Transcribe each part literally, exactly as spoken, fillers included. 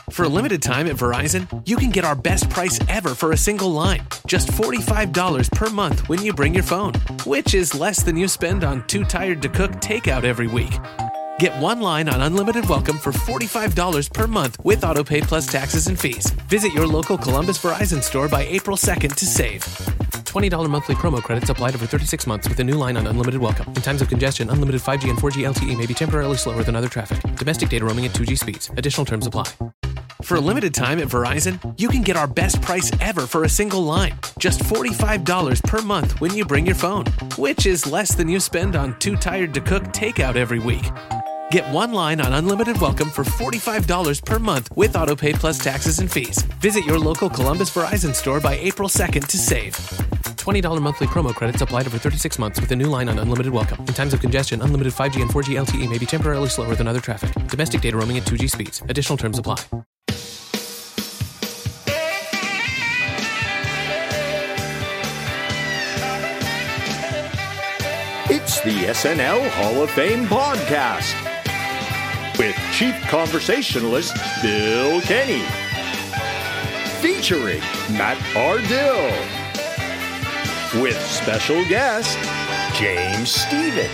For a limited time at Verizon, you can get our best price ever for a single line. Just forty-five dollars per month when you bring your phone, which is less than you spend on Too Tired to Cook takeout every week. Get one line on Unlimited Welcome for forty-five dollars per month with AutoPay plus taxes and fees. Visit your local Columbus Verizon store by April second to save. twenty dollars monthly promo credits applied over thirty-six months with a new line on Unlimited Welcome. In times of congestion, unlimited five G and four G L T E may be temporarily slower than other traffic. Domestic data roaming at two G speeds. Additional terms apply. For a limited time at Verizon, you can get our best price ever for a single line. Just forty-five dollars per month when you bring your phone, which is less than you spend on Too Tired to Cook takeout every week. Get one line on Unlimited Welcome for forty-five dollars per month with AutoPay plus taxes and fees. Visit your local Columbus Verizon store by April second to save. twenty dollars monthly promo credits applied over thirty-six months with a new line on Unlimited Welcome. In times of congestion, unlimited five G and four G L T E may be temporarily slower than other traffic. Domestic data roaming at two G speeds. Additional terms apply. It's the S N L Hall of Fame podcast with Chief Conversationalist Bill Kenny, featuring Matt Ardill, with special guest James Stevens.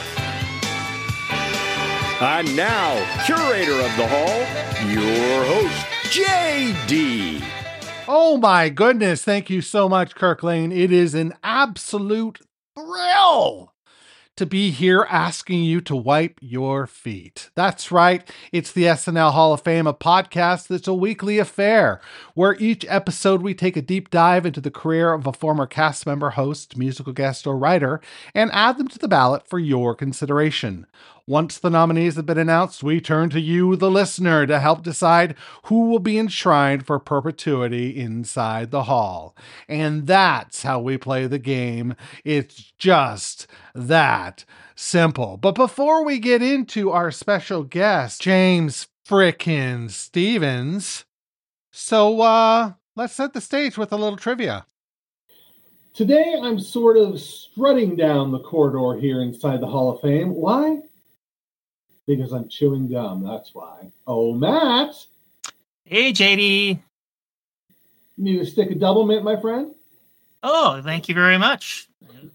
And now, curator of the hall, your host, J D. Oh my goodness, thank you so much, Kirk Lane. It is an absolute thrill to be here asking you to wipe your feet. That's right. It's the S N L Hall of Fame, a podcast that's a weekly affair, where each episode we take a deep dive into the career of a former cast member, host, musical guest, or writer, and add them to the ballot for your consideration. Once the nominees have been announced, we turn to you, the listener, to help decide who will be enshrined for perpetuity inside the hall. And that's how we play the game. It's just that simple. But before we get into our special guest, James frickin' Stevens, so uh, let's set the stage with a little trivia. Today, I'm sort of strutting down the corridor here inside the Hall of Fame. Why? Because I'm chewing gum, that's why. Oh, Matt! Hey, J D. Need a stick of double mint, my friend? Oh, thank you very much.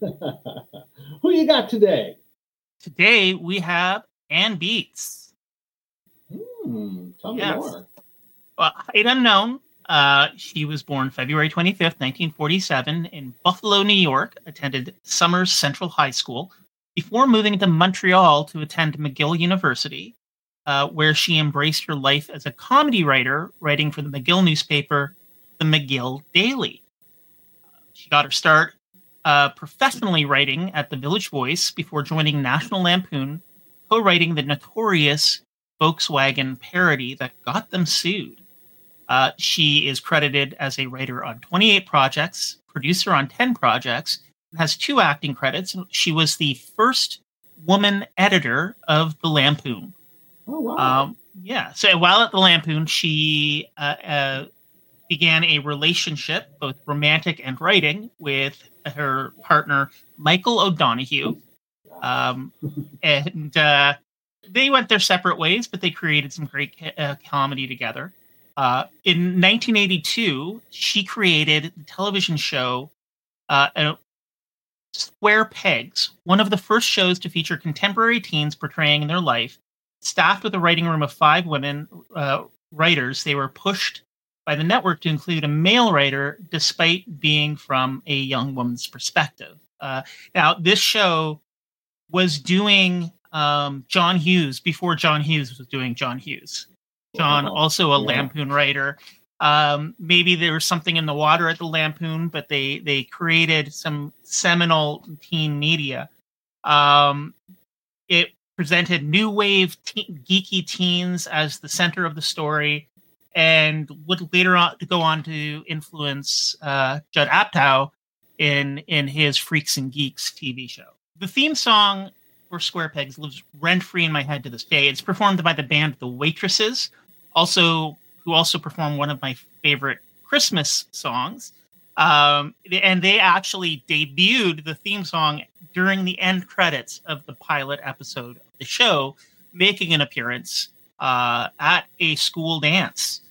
Who you got today? Today, we have Ann Beats. Hmm, tell me yes. more. Well, height unknown. Uh, she was born February twenty-fifth, nineteen forty-seven in Buffalo, New York, attended Summers Central High School, before moving to Montreal to attend McGill University, uh, where she embraced her life as a comedy writer, writing for the McGill newspaper, the McGill Daily. She got her start uh, professionally writing at the Village Voice before joining National Lampoon, co-writing the notorious Volkswagen parody that got them sued. Uh, she is credited as a writer on twenty-eight projects, producer on ten projects, has two acting credits. She was the first woman editor of the Lampoon. Oh, wow. Um, yeah. So while at the Lampoon, she uh, uh, began a relationship, both romantic and writing, with her partner, Michael O'Donoghue. Um, and uh, they went their separate ways, but they created some great uh, comedy together. Uh, in nineteen eighty-two, she created the television show uh, Square Pegs, one of the first shows to feature contemporary teens portraying their life. Staffed with a writing room of five women uh, writers, they were pushed by the network to include a male writer, despite being from a young woman's perspective. Uh, now, this show was doing um, John Hughes before John Hughes was doing John Hughes. John, Wow. also a Yeah. Lampoon writer. Um, maybe there was something in the water at the Lampoon, but they they created some seminal teen media. Um, it presented new wave te- geeky teens as the center of the story, and would later on to go on to influence uh, Judd Apatow in in his Freaks and Geeks T V show. The theme song for Square Pegs lives rent free in my head to this day. It's performed by the band The Waitresses, also. who also performed one of my favorite Christmas songs. Um, and they actually debuted the theme song during the end credits of the pilot episode of the show, making an appearance uh, at a school dance.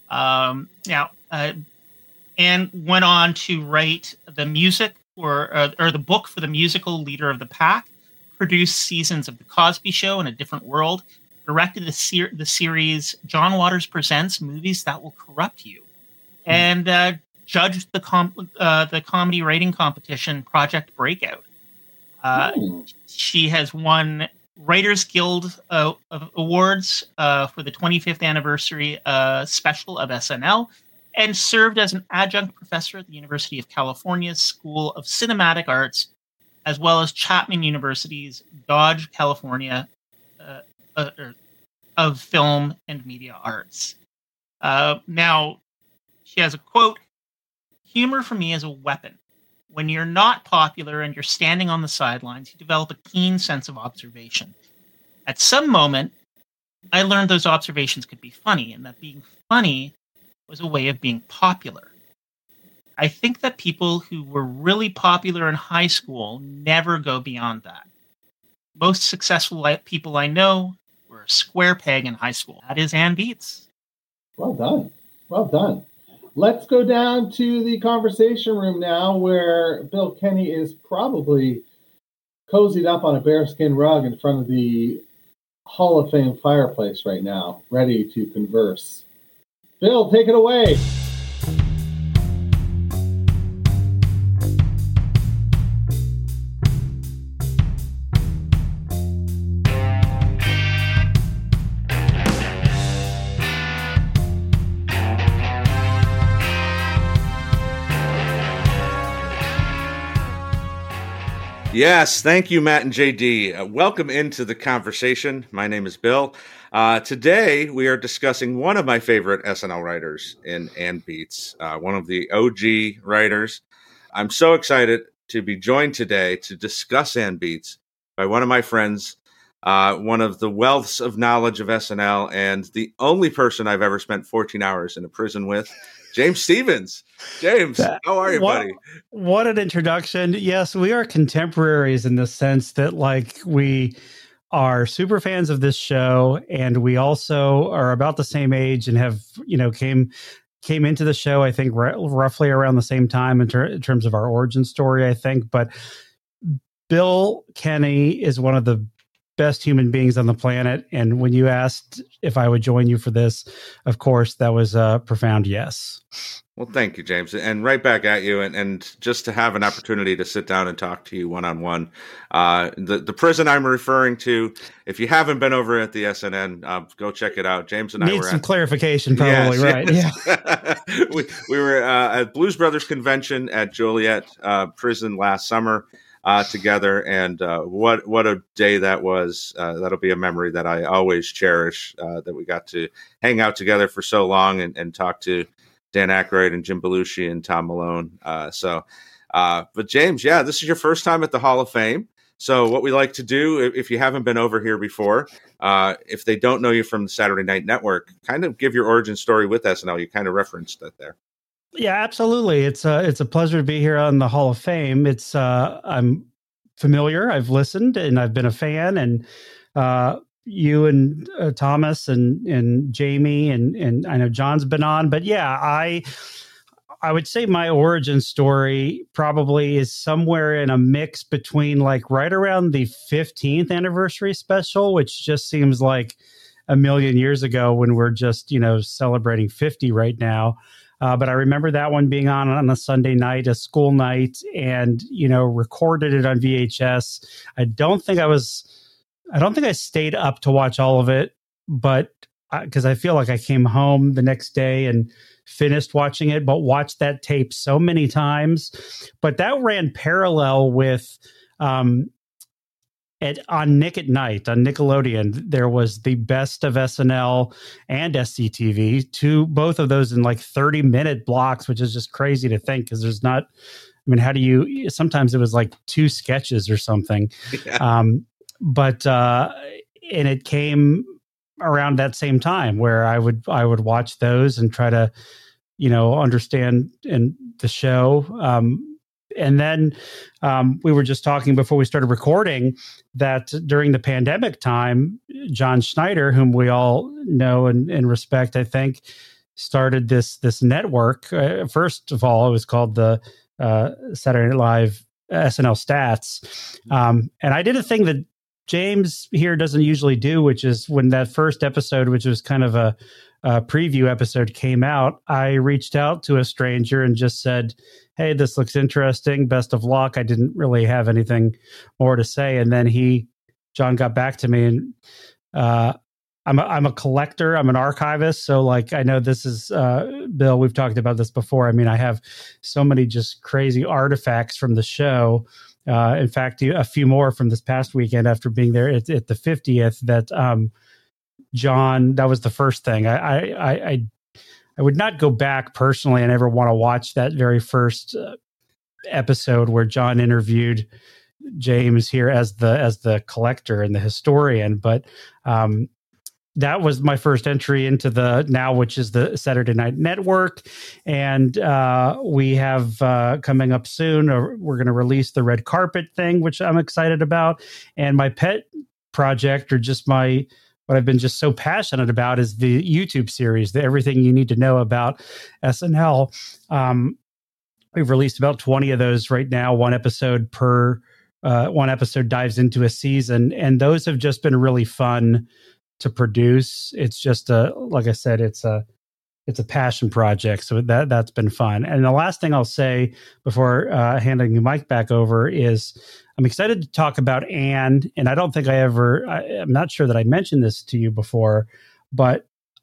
Um, now, uh, and went on to write the music or uh, or the book for the musical Leader of the Pack, produced seasons of The Cosby Show and A Different World, directed the, ser- the series John Waters Presents Movies That Will Corrupt You, and uh, judged the com- uh, the comedy writing competition Project Breakout. Uh, she has won Writers Guild uh, Awards uh, for the twenty-fifth anniversary uh, special of S N L, and served as an adjunct professor at the University of California's School of Cinematic Arts, as well as Chapman University's Dodge, California, uh, uh, of Film and Media Arts. Uh, now, she has a quote, "Humor for me is a weapon. When you're not popular and you're standing on the sidelines, you develop a keen sense of observation. At some moment, I learned those observations could be funny, and that being funny was a way of being popular. I think that people who were really popular in high school never go beyond that. Most successful people I know were a square peg in high school." That is Ann Beatts. Well done. Well done. Let's go down to the conversation room now, where Bill Kenny is probably cozied up on a bearskin rug in front of the Hall of Fame fireplace right now, ready to converse. Bill, take it away. Yes, thank you, Matt and J D. Uh, welcome into the conversation. My name is Bill. Uh, today, we are discussing one of my favorite S N L writers in Ann Beatts, uh, one of the O G writers. I'm so excited to be joined today to discuss Ann Beatts by one of my friends, uh, one of the wealths of knowledge of S N L, and the only person I've ever spent fourteen hours in a prison with, James Stevens. James, that, how are you, what, buddy? What an introduction. Yes, we are contemporaries in the sense that, like, we are super fans of this show, and we also are about the same age and have, you know, came came into the show, I think, r- roughly around the same time in, ter- in terms of our origin story, I think. But Bill Kenny is one of the best human beings on the planet. And when you asked if I would join you for this, of course, that was a profound yes. Well, thank you, James. And right back at you. And, and just to have an opportunity to sit down and talk to you one-on-one. Uh, the, the prison I'm referring to, if you haven't been over at the S N N, uh, go check it out. James and I Need were some at, clarification, probably, yes, right? Yes. Yeah. we, we were uh, at Blues Brothers Convention at Joliet uh, Prison last summer. Uh, together, and uh, what what a day that was. Uh, that'll be a memory that I always cherish, uh, that we got to hang out together for so long and, and talk to Dan Aykroyd and Jim Belushi and Tom Malone. Uh, so, uh, but James, yeah, this is your first time at the Hall of Fame. So what we like to do, if you haven't been over here before, uh, if they don't know you from the Saturday Night Network, kind of give your origin story with S N L. You kind of referenced that there. Yeah, absolutely. It's a, it's a pleasure to be here on the Hall of Fame. It's uh, I'm familiar. I've listened and I've been a fan, and uh, you and uh, Thomas and, and Jamie and, and I know John's been on, but yeah, I, I would say my origin story probably is somewhere in a mix between, like, right around the fifteenth anniversary special, which just seems like a million years ago when we're just, you know, celebrating fifty right now. Uh, but I remember that one being on on a Sunday night, a school night, and, you know, recorded it on V H S. I don't think I was, I don't think I stayed up to watch all of it, but because I, I feel like I came home the next day and finished watching it, but watched that tape so many times. But that ran parallel with, um, At, on Nick at Night on Nickelodeon, there was the best of S N L and S C T V, two, both of those in like thirty minute blocks, which is just crazy to think, because there's not, I mean, how do you, sometimes it was like two sketches or something. Yeah. Um, but, uh, and it came around that same time where I would, I would watch those and try to, you know, understand in the show. Um, And then um, we were just talking before we started recording that during the pandemic time, John Schneider, whom we all know and, and respect, I think, started this this network. Uh, first of all, it was called the uh, Saturday Night Live S N L Stats, um, and I did a thing that James here doesn't usually do, which is when that first episode, which was kind of a, a preview episode, came out, I reached out to a stranger and just said, "Hey, this looks interesting. Best of luck." I didn't really have anything more to say, and then he, John, got back to me, and uh, I'm a, I'm a collector. I'm an archivist. So like, I know this is, uh, Bill, we've talked about this before. I mean, I have so many just crazy artifacts from the show. Uh, in fact, a few more from this past weekend after being there at, at the fiftieth that, um, John, that was the first thing. I, I, I, I would not go back personally. I never want to watch that very first uh, episode where John interviewed James here as the, as the collector and the historian. But, um, that was my first entry into the now, which is the Saturday Night Network. And uh, we have uh, coming up soon, uh, we're going to release the red carpet thing, which I'm excited about. And my pet project, or just my, what I've been just so passionate about, is the YouTube series, the Everything You Need to Know About S N L. Um, we've released about twenty of those right now, one episode per, uh, one episode dives into a season. And those have just been really fun to produce. It's just a, like I said, it's a, it's a passion project. So that, that's been fun. And the last thing I'll say before uh, handing the mic back over is I'm excited to talk about Anne. And I don't think I ever, I, I'm not sure that I mentioned this to you before, but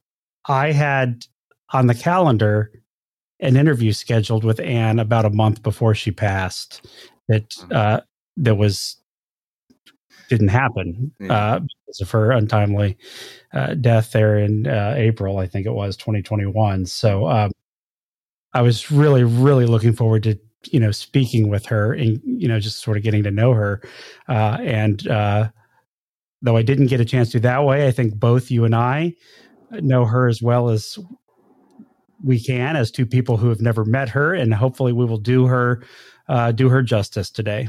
I had on the calendar an interview scheduled with Anne about a month before she passed. That, uh, that was, didn't happen uh, because of her untimely uh, death there in uh, April, I think it was twenty twenty-one. So um, I was really, really looking forward to, you know, speaking with her and, you know, just sort of getting to know her. Uh, and uh, though I didn't get a chance to that way, I think both you and I know her as well as we can, as two people who have never met her, and hopefully we will do her uh, do her justice today.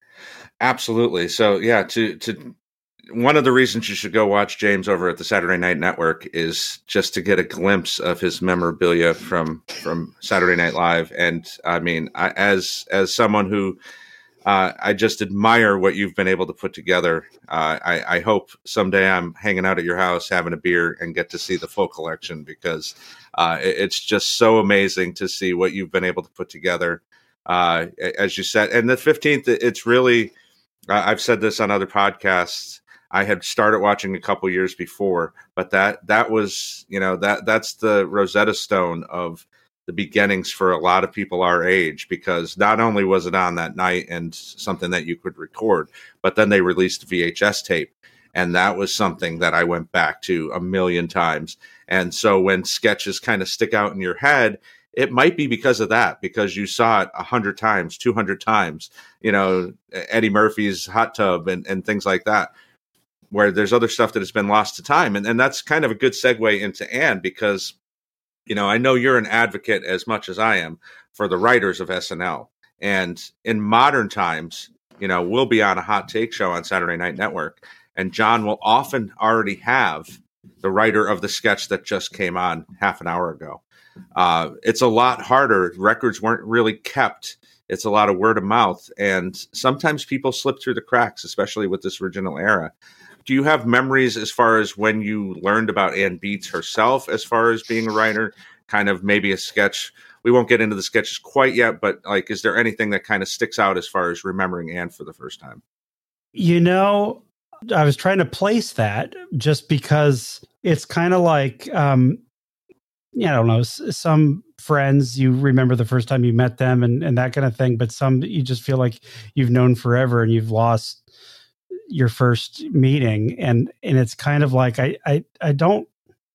Absolutely. So yeah, to to one of the reasons you should go watch James over at the Saturday Night Network is just to get a glimpse of his memorabilia from from Saturday Night Live. And I mean, I, as as someone who uh, I just admire what you've been able to put together. Uh, I, I hope someday I'm hanging out at your house having a beer and get to see the full collection, because uh, it, it's just so amazing to see what you've been able to put together. Uh, as you said, and the fifteenth, it's really. Uh, I've said this on other podcasts. I had started watching a couple years before, but that that was, you know, that that's the Rosetta Stone of the beginnings for a lot of people our age, because not only was it on that night and something that you could record, but then they released V H S tape. And that was something that I went back to a million times. And so when sketches kind of stick out in your head, it might be because of that, because you saw it a hundred times, two hundred times, you know, Eddie Murphy's Hot Tub and, and things like that, where there's other stuff that has been lost to time. And, and that's kind of a good segue into Anne, because, you know, I know you're an advocate as much as I am for the writers of S N L. And in modern times, you know, we'll be on a hot take show on Saturday Night Network, and John will often already have the writer of the sketch that just came on half an hour ago. Uh, it's a lot harder. Records weren't really kept. It's a lot of word of mouth. And sometimes people slip through the cracks, especially with this original era. Do you have memories as far as when you learned about Anne Beatts herself, as far as being a writer, kind of maybe a sketch? We won't get into the sketches quite yet, but like, is there anything that kind of sticks out as far as remembering Anne for the first time? You know, I was trying to place that just because it's kind of like, um, yeah, I don't know, some friends, you remember the first time you met them and, and that kind of thing. But some you just feel like you've known forever and you've lost your first meeting. And, and it's kind of like, I, I, I don't,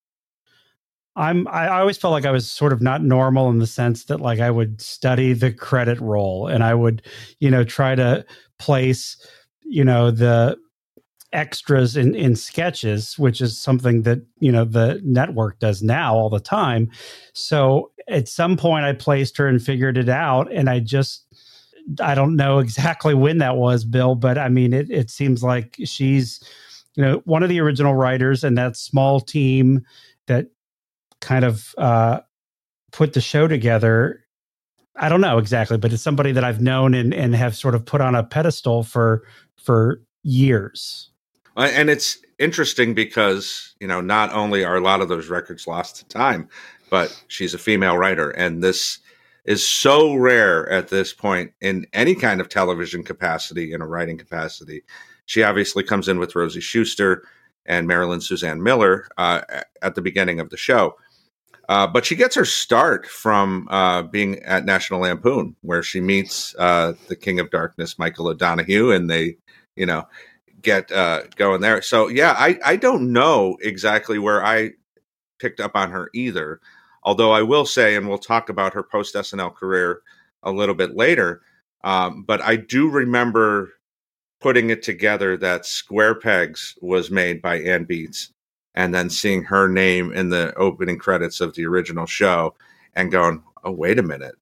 I'm, I always felt like I was sort of not normal in the sense that like I would study the credit roll and I would, you know, try to place, you know, the extras in, in sketches, which is something that, you know, the network does now all the time. So at some point I placed her and figured it out. And I just, I don't know exactly when that was, Bill, but I mean, it, it seems like she's, you know, one of the original writers and that small team that kind of uh, put the show together. I don't know exactly, but it's somebody that I've known and, and have sort of put on a pedestal for for years. And it's interesting because, you know, not only are a lot of those records lost to time, but she's a female writer. And this is so rare at this point in any kind of television capacity, in a writing capacity. She obviously comes in with Rosie Schuster and Marilyn Suzanne Miller uh, at the beginning of the show. Uh, but she gets her start from uh, being at National Lampoon, where she meets uh, the King of Darkness, Michael O'Donoghue, and they, you know, get uh, going there. So, yeah, I, I don't know exactly where I picked up on her either. Although I will say, and we'll talk about her post-S N L career a little bit later, um, but I do remember putting it together that Square Pegs was made by Ann Beatts, and then seeing her name in the opening credits of the original show and going, oh, wait a minute.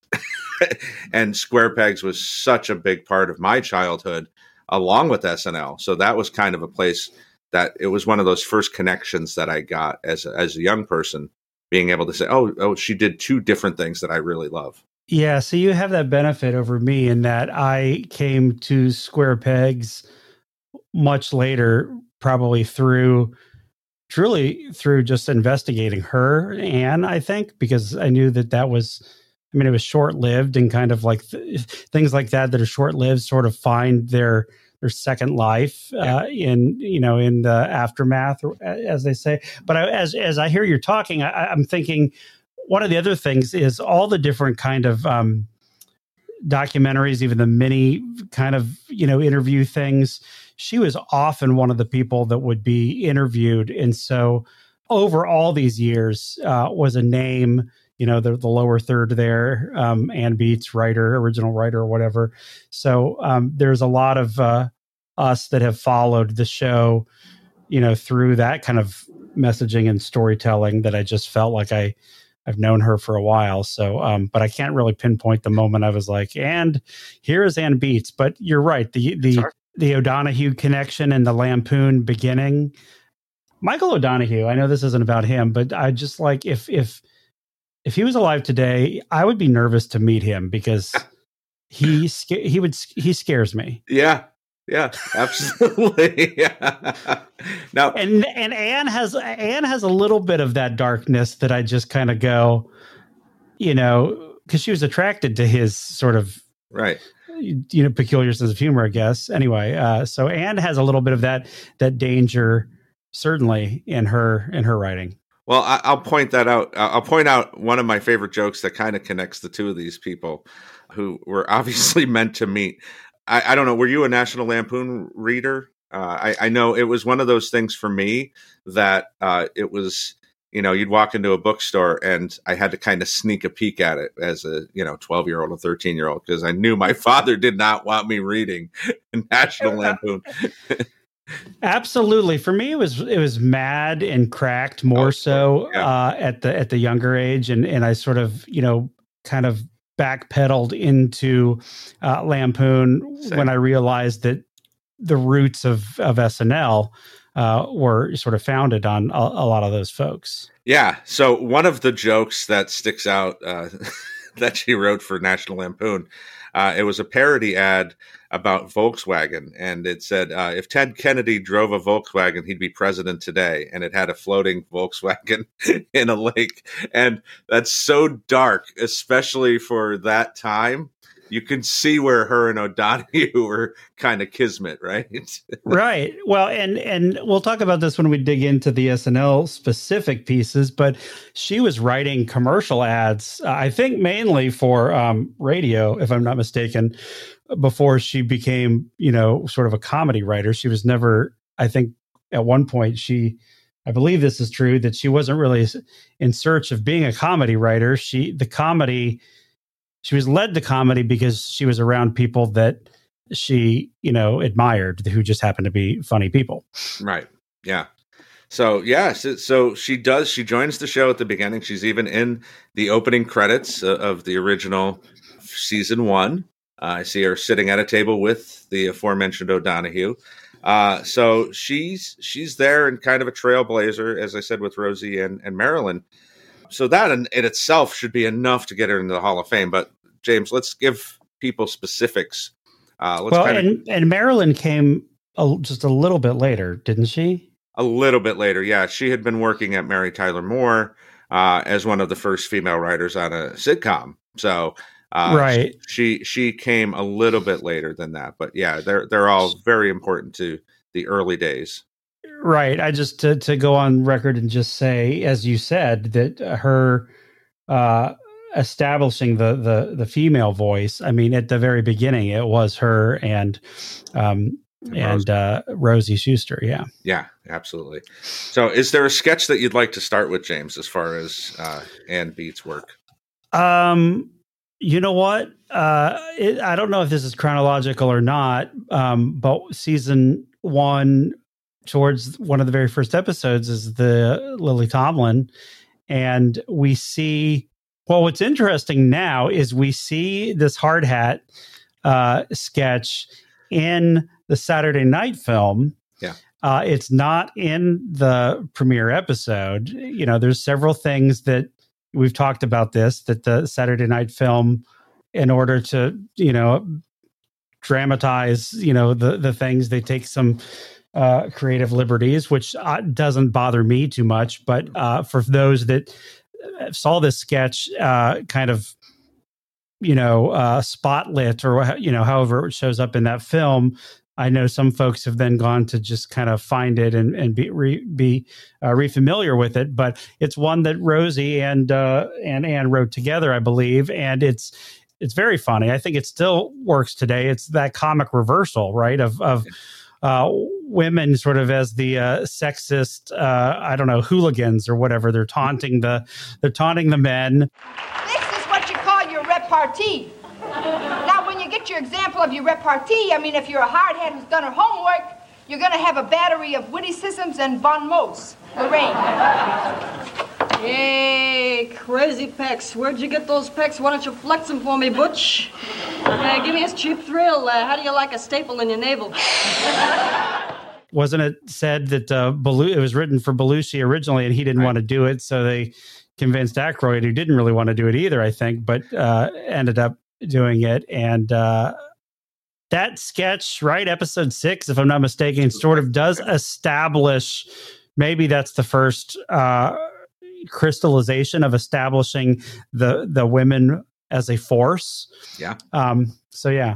And Square Pegs was such a big part of my childhood, along with S N L. So that was kind of a place that it was one of those first connections that I got as a, as a young person, being able to say, oh, oh, she did two different things that I really love. Yeah, so you have that benefit over me in that I came to Square Pegs much later, probably through, truly through just investigating her, Anne, I think, because I knew that that was, I mean, it was short-lived, and kind of like th- things like that that are short-lived sort of find their their second life uh, in, you know, in the aftermath, as they say. But I, as as I hear you're talking, I, I'm thinking one of the other things is all the different kind of um, documentaries, even the mini kind of, you know, interview things. She was often one of the people that would be interviewed. And so over all these years uh, was a name, you know, the, the lower third there, um, Ann Beatts, writer, original writer or whatever. So um, there's a lot of uh, us that have followed the show, you know, through that kind of messaging and storytelling that I just felt like I, I've known her for a while. So, um, but I can't really pinpoint the moment I was like, and here is Ann Beatts. But you're right. The, the, Sorry. the O'Donoghue connection and the Lampoon beginning, Michael O'Donoghue, I know this isn't about him, but I just like, if, if, if he was alive today, I would be nervous to meet him because he sca- he would he scares me. Yeah, yeah, absolutely. Yeah. Now, and and Anne has Anne has a little bit of that darkness that I just kind of go, you know, because she was attracted to his sort of right, you know, peculiar sense of humor, I guess. Anyway, uh, so Anne has a little bit of that that danger, certainly in her in her writing. Well, I, I'll point that out. I'll point out one of my favorite jokes that kind of connects the two of these people who were obviously meant to meet. I, I don't know. Were you a National Lampoon reader? Uh, I, I know it was one of those things for me that uh, it was, you know, you'd walk into a bookstore and I had to kind of sneak a peek at it as a, you know, twelve year old or thirteen year old, because I knew my father did not want me reading National Lampoon. Absolutely. For me, it was it was Mad and Cracked more oh, so yeah. uh, at the at the younger age, and and I sort of you know kind of backpedaled into uh, Lampoon Same. when I realized that the roots of of S N L uh, were sort of founded on a, a lot of those folks. Yeah. So one of the jokes that sticks out uh, that she wrote for National Lampoon, uh, it was a parody ad about Volkswagen, and it said, uh, if Ted Kennedy drove a Volkswagen, he'd be president today. And it had a floating Volkswagen in a lake. And that's so dark, especially for that time. You can see where her and O'Donoghue were kind of kismet, right? Right. Well, and and we'll talk about this when we dig into the S N L specific pieces, but she was writing commercial ads, uh, I think mainly for um, radio, if I'm not mistaken, before she became, you know, sort of a comedy writer. She was never, I think at one point she, I believe this is true, that she wasn't really in search of being a comedy writer. She, the comedy, she was led to comedy because she was around people that she, you know, admired, who just happened to be funny people. Right. Yeah. So, yeah, so, so she does, she joins the show at the beginning. She's even in the opening credits uh, of the original season one. Uh, I see her sitting at a table with the aforementioned O'Donoghue. Uh, so she's she's there and kind of a trailblazer, as I said, with Rosie and, and Marilyn. so that in, in itself should be enough to get her into the Hall of Fame. But James, let's give people specifics. Uh, let's well, kinda, and, and Marilyn came a, just a little bit later, didn't she? A little bit later, yeah. She had been working at Mary Tyler Moore uh, as one of the first female writers on a sitcom. So uh, right. she she came a little bit later than that. But yeah, they're they're all very important to the early days. Right. I just to to go on record and just say, as you said, that her uh, establishing the the the female voice. I mean, at the very beginning, it was her and um, and, and Rosie. Uh, Rosie Schuster. Yeah. Yeah. Absolutely. So, is there a sketch that you'd like to start with, James, as far as uh, Ann Beat's work? Um. You know what? Uh, it, I don't know if this is chronological or not. Um, but season one, towards one of the very first episodes, is the Lily Tomlin, and we see. Well, what's interesting now is we see this hard hat uh, sketch in the Saturday night film. Yeah, uh, it's not in the premiere episode. You know, there's several things that we've talked about this that the Saturday night film, in order to you know dramatize you know the the things, they take some uh, creative liberties, which uh, doesn't bother me too much. But uh, for those that saw this sketch uh, kind of, you know, uh, spotlit or, you know, however it shows up in that film, I know some folks have then gone to just kind of find it and, and be re, be uh, refamiliar with it. But it's one that Rosie and uh, and Ann wrote together, I believe, and it's it's very funny. I think it still works today. It's that comic reversal, right, of of uh, women sort of as the uh, sexist, uh, I don't know, hooligans or whatever. They're taunting the they're taunting the men. This is what you call your repartee. Now, when you get your example of your repartee, I mean, if you're a hardhead who's done her homework, you're going to have a battery of witticisms and bon mots. Lorraine. Hey, crazy pecs. Where'd you get those pecs? Why don't you flex them for me, Butch? Uh, give me a cheap thrill. Uh, how do you like a staple in your navel? Wasn't it said that uh, Belu- it was written for Belushi originally and he didn't right. want to do it, so they convinced Aykroyd, who didn't really want to do it either, I think, but uh, ended up doing it. And uh, that sketch, right, episode six, if I'm not mistaken, sort of does establish, maybe that's the first uh, crystallization of establishing the the women as a force. Yeah. Um, so, yeah.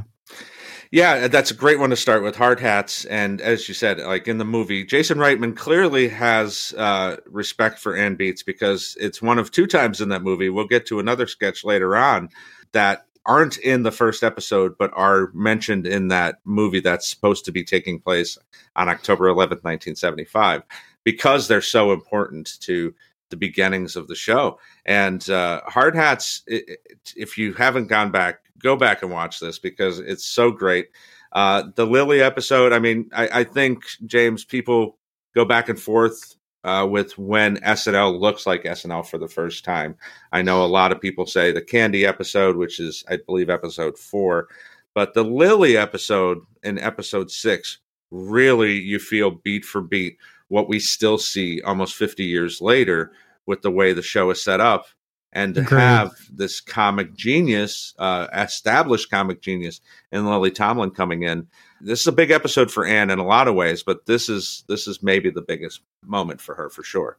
Yeah, that's a great one to start with, hard hats. And as you said, like in the movie, Jason Reitman clearly has uh, respect for Ann Beatts, because it's one of two times in that movie. We'll get to another sketch later on that aren't in the first episode, but are mentioned in that movie that's supposed to be taking place on October eleventh, nineteen seventy-five, because they're so important to the beginnings of the show. And uh, hard hats, it, it, if you haven't gone back, go back and watch this because it's so great. Uh, the Lily episode, I mean, I, I think, James, people go back and forth uh, with when S N L looks like S N L for the first time. I know a lot of people say the Candy episode, which is, I believe, episode four. But the Lily episode in episode six, really, you feel beat for beat what we still see almost fifty years later with the way the show is set up. And to Agreed. have this comic genius, uh, established comic genius in Lily Tomlin coming in. This is a big episode for Ann in a lot of ways, but this is this is maybe the biggest moment for her for sure.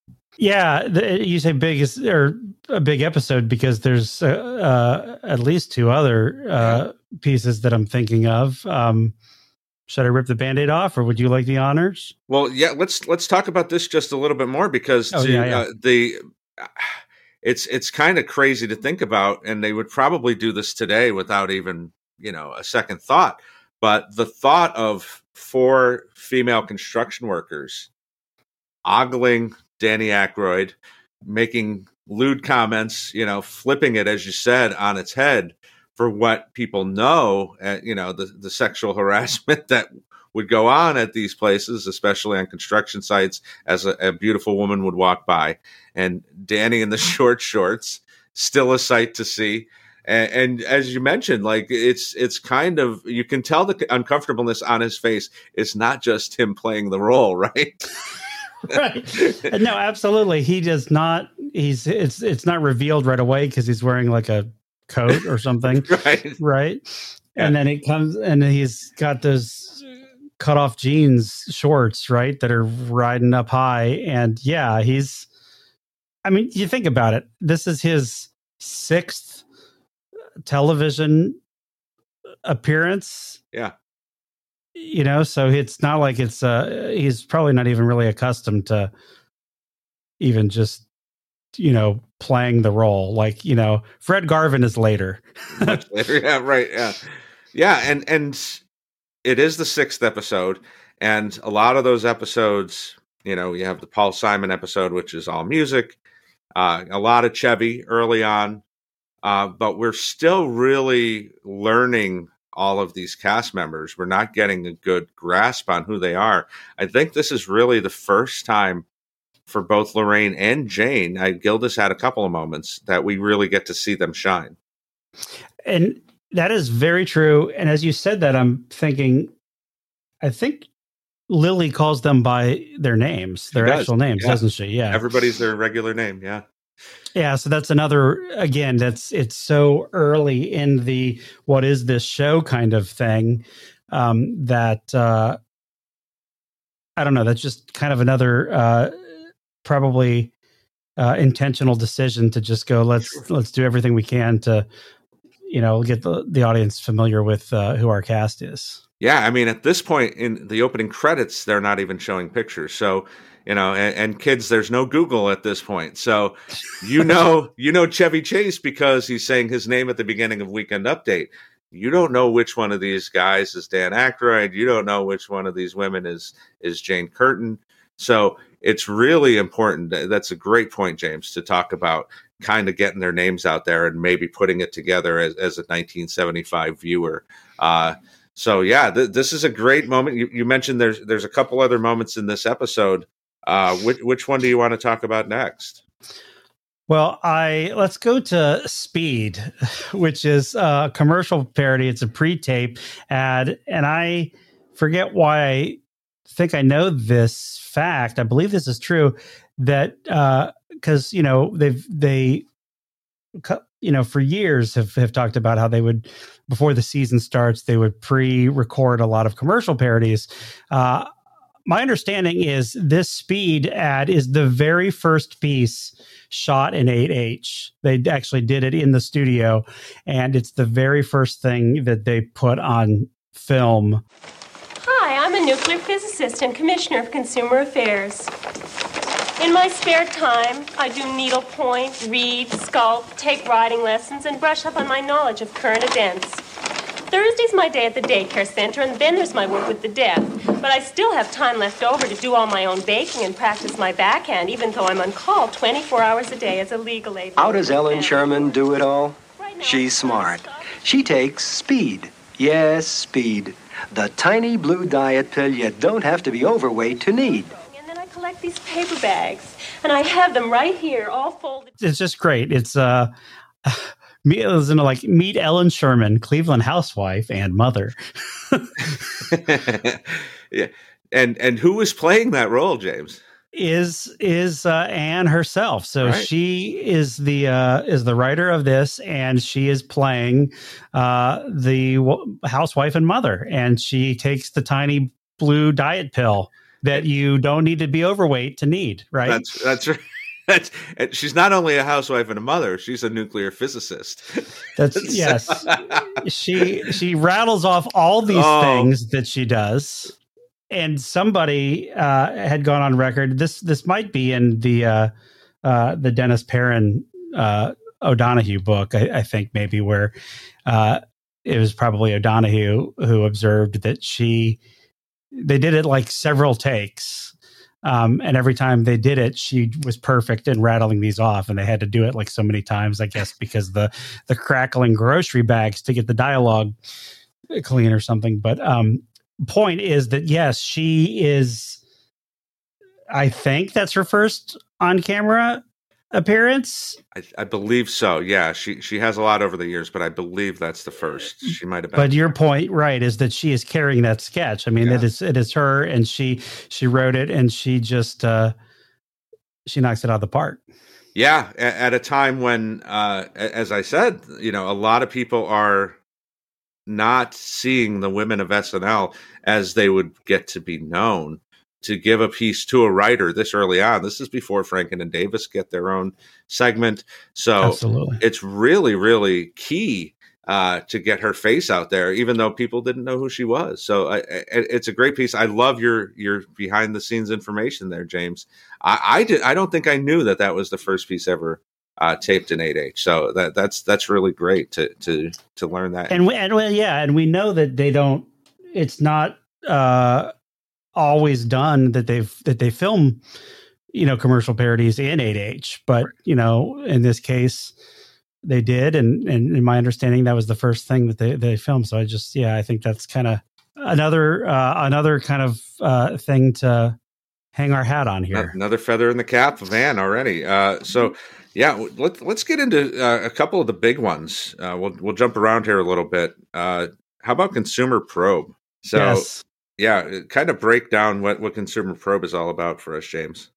Yeah, the, you say biggest or a big episode because there's uh, uh, at least two other uh, pieces that I'm thinking of. Um, should I rip the Band-Aid off, or would you like the honors? Well, yeah, let's let's talk about this just a little bit more because oh, to, yeah, yeah. Uh, the. Uh, It's it's kind of crazy to think about, and they would probably do this today without even, you know, a second thought. But the thought of four female construction workers ogling Danny Aykroyd, making lewd comments, you know, flipping it, as you said, on its head for what people know, uh, you know, the, the sexual harassment that would go on at these places, especially on construction sites, as a, a beautiful woman would walk by. And Danny in the short shorts, still a sight to see. And, and as you mentioned, like it's it's kind of, you can tell the uncomfortableness on his face. It's not just him playing the role, right? Right. No, absolutely. He does not. He's it's it's not revealed right away because he's wearing like a coat or something. Right. Right. Yeah. And then it comes and he's got those cut off jeans shorts, right, that are riding up high. And yeah, he's. I mean, you think about it. This is his sixth television appearance. Yeah. You know, so it's not like it's uh he's probably not even really accustomed to even just, you know, playing the role. Like, you know, Fred Garvin is later. Much later. Yeah, right. Yeah. Yeah, and and it is the sixth episode, and a lot of those episodes, you know, you have the Paul Simon episode, which is all music, uh, a lot of Chevy early on, uh, but we're still really learning all of these cast members. We're not getting a good grasp on who they are. I think this is really the first time for both Lorraine and Jane. I, Gilda's had a couple of moments that we really get to see them shine. And that is very true. And as you said that, I'm thinking, I think Lily calls them by their names, their actual names, yeah. doesn't she? Yeah. Everybody's their regular name. Yeah. Yeah, so that's another, again, that's it's so early in the what is this show kind of thing um, that, uh, I don't know, that's just kind of another uh, probably uh, intentional decision to just go, let's sure. let's do everything we can to, you know, get the, the audience familiar with uh, who our cast is. Yeah, I mean, at this point in the opening credits, they're not even showing pictures. So, you know, and, and kids, there's no Google at this point. So, you know, you know Chevy Chase because he's saying his name at the beginning of Weekend Update. You don't know which one of these guys is Dan Aykroyd. You don't know which one of these women is is Jane Curtin. So it's really important. That's a great point, James, to talk about kind of getting their names out there and maybe putting it together as, as a nineteen seventy-five viewer. Uh, so, yeah, th- this is a great moment. You, you mentioned there's there's a couple other moments in this episode. Uh, which, which one do you want to talk about next? Well, I let's go to Speed, which is a commercial parody. It's a pre-tape ad, and I forget why I think I know this fact. I believe this is true that because uh, you know they've they you know for years have, have talked about how they would before the season starts they would pre-record a lot of commercial parodies. Uh, My understanding is this Speed ad is the very first piece shot in eight H. They actually did it in the studio, and it's the very first thing that they put on film. Hi, I'm a nuclear physicist and commissioner of consumer affairs. In my spare time, I do needlepoint, read, sculpt, take riding lessons, and brush up on my knowledge of current events. Thursday's my day at the daycare center, and then there's my work with the deaf. But I still have time left over to do all my own baking and practice my backhand, even though I'm on call twenty-four hours a day as a legal aid. How does Ellen Sherman do it all? She's smart. She takes Speed. Yes, Speed. The tiny blue diet pill you don't have to be overweight to need. And then I collect these paper bags, and I have them right here, all folded. It's just great. It's, uh... Me, you know, like meet Ellen Sherman, Cleveland housewife and mother. Yeah, and and who was playing that role, James? Is is uh, Anne herself? So right. She is the uh, is the writer of this, and she is playing uh, the w- housewife and mother, and she takes the tiny blue diet pill that you don't need to be overweight to need. Right? That's that's right. That's, she's not only a housewife and a mother; she's a nuclear physicist. That's yes. she she rattles off all these oh. things that she does, and somebody uh, had gone on record. This this might be in the uh, uh, the Dennis Perrin uh, O'Donoghue book. I, I think maybe where uh, it was probably O'Donoghue who observed that she they did it like several takes. Um, and every time they did it, she was perfect in rattling these off, and they had to do it like so many times, I guess, because the the crackling grocery bags to get the dialogue clean or something. But um, point is that yes, she is. I think that's her first on camera appearance? I, I believe so. Yeah, she she has a lot over the years, but I believe that's the first. She might have been. But your point, right, is that she is carrying that sketch. I mean, Yeah. it is it is her, and she she wrote it, and she just uh, she knocks it out of the park. Yeah, at, at a time when, uh, as I said, you know, a lot of people are not seeing the women of S N L as they would get to be known. To give a piece to a writer this early on, this is before Franken and Davis get their own segment. So Absolutely. It's really, really key uh, to get her face out there, even though people didn't know who she was. So I, I, it's a great piece. I love your your behind the scenes information there, James. I, I did. I don't think I knew that that was the first piece ever uh, taped in eight H. So that that's that's really great to to to learn that. And we, and well, yeah, and we know that they don't. It's not uh, always done that they've that they film, you know, commercial parodies in eight H. But right. you know, in this case, they did, and and in my understanding, that was the first thing that they they filmed. So I just yeah, I think that's kind of another uh, another kind of uh, thing to hang our hat on here. Another feather in the cap of Ann already. Uh, so. Yeah, let, let's get into uh, a couple of the big ones. Uh, we'll we'll jump around here a little bit. Uh, how about Consumer Probe? So, yes. yeah, kind of break down what, what Consumer Probe is all about for us, James.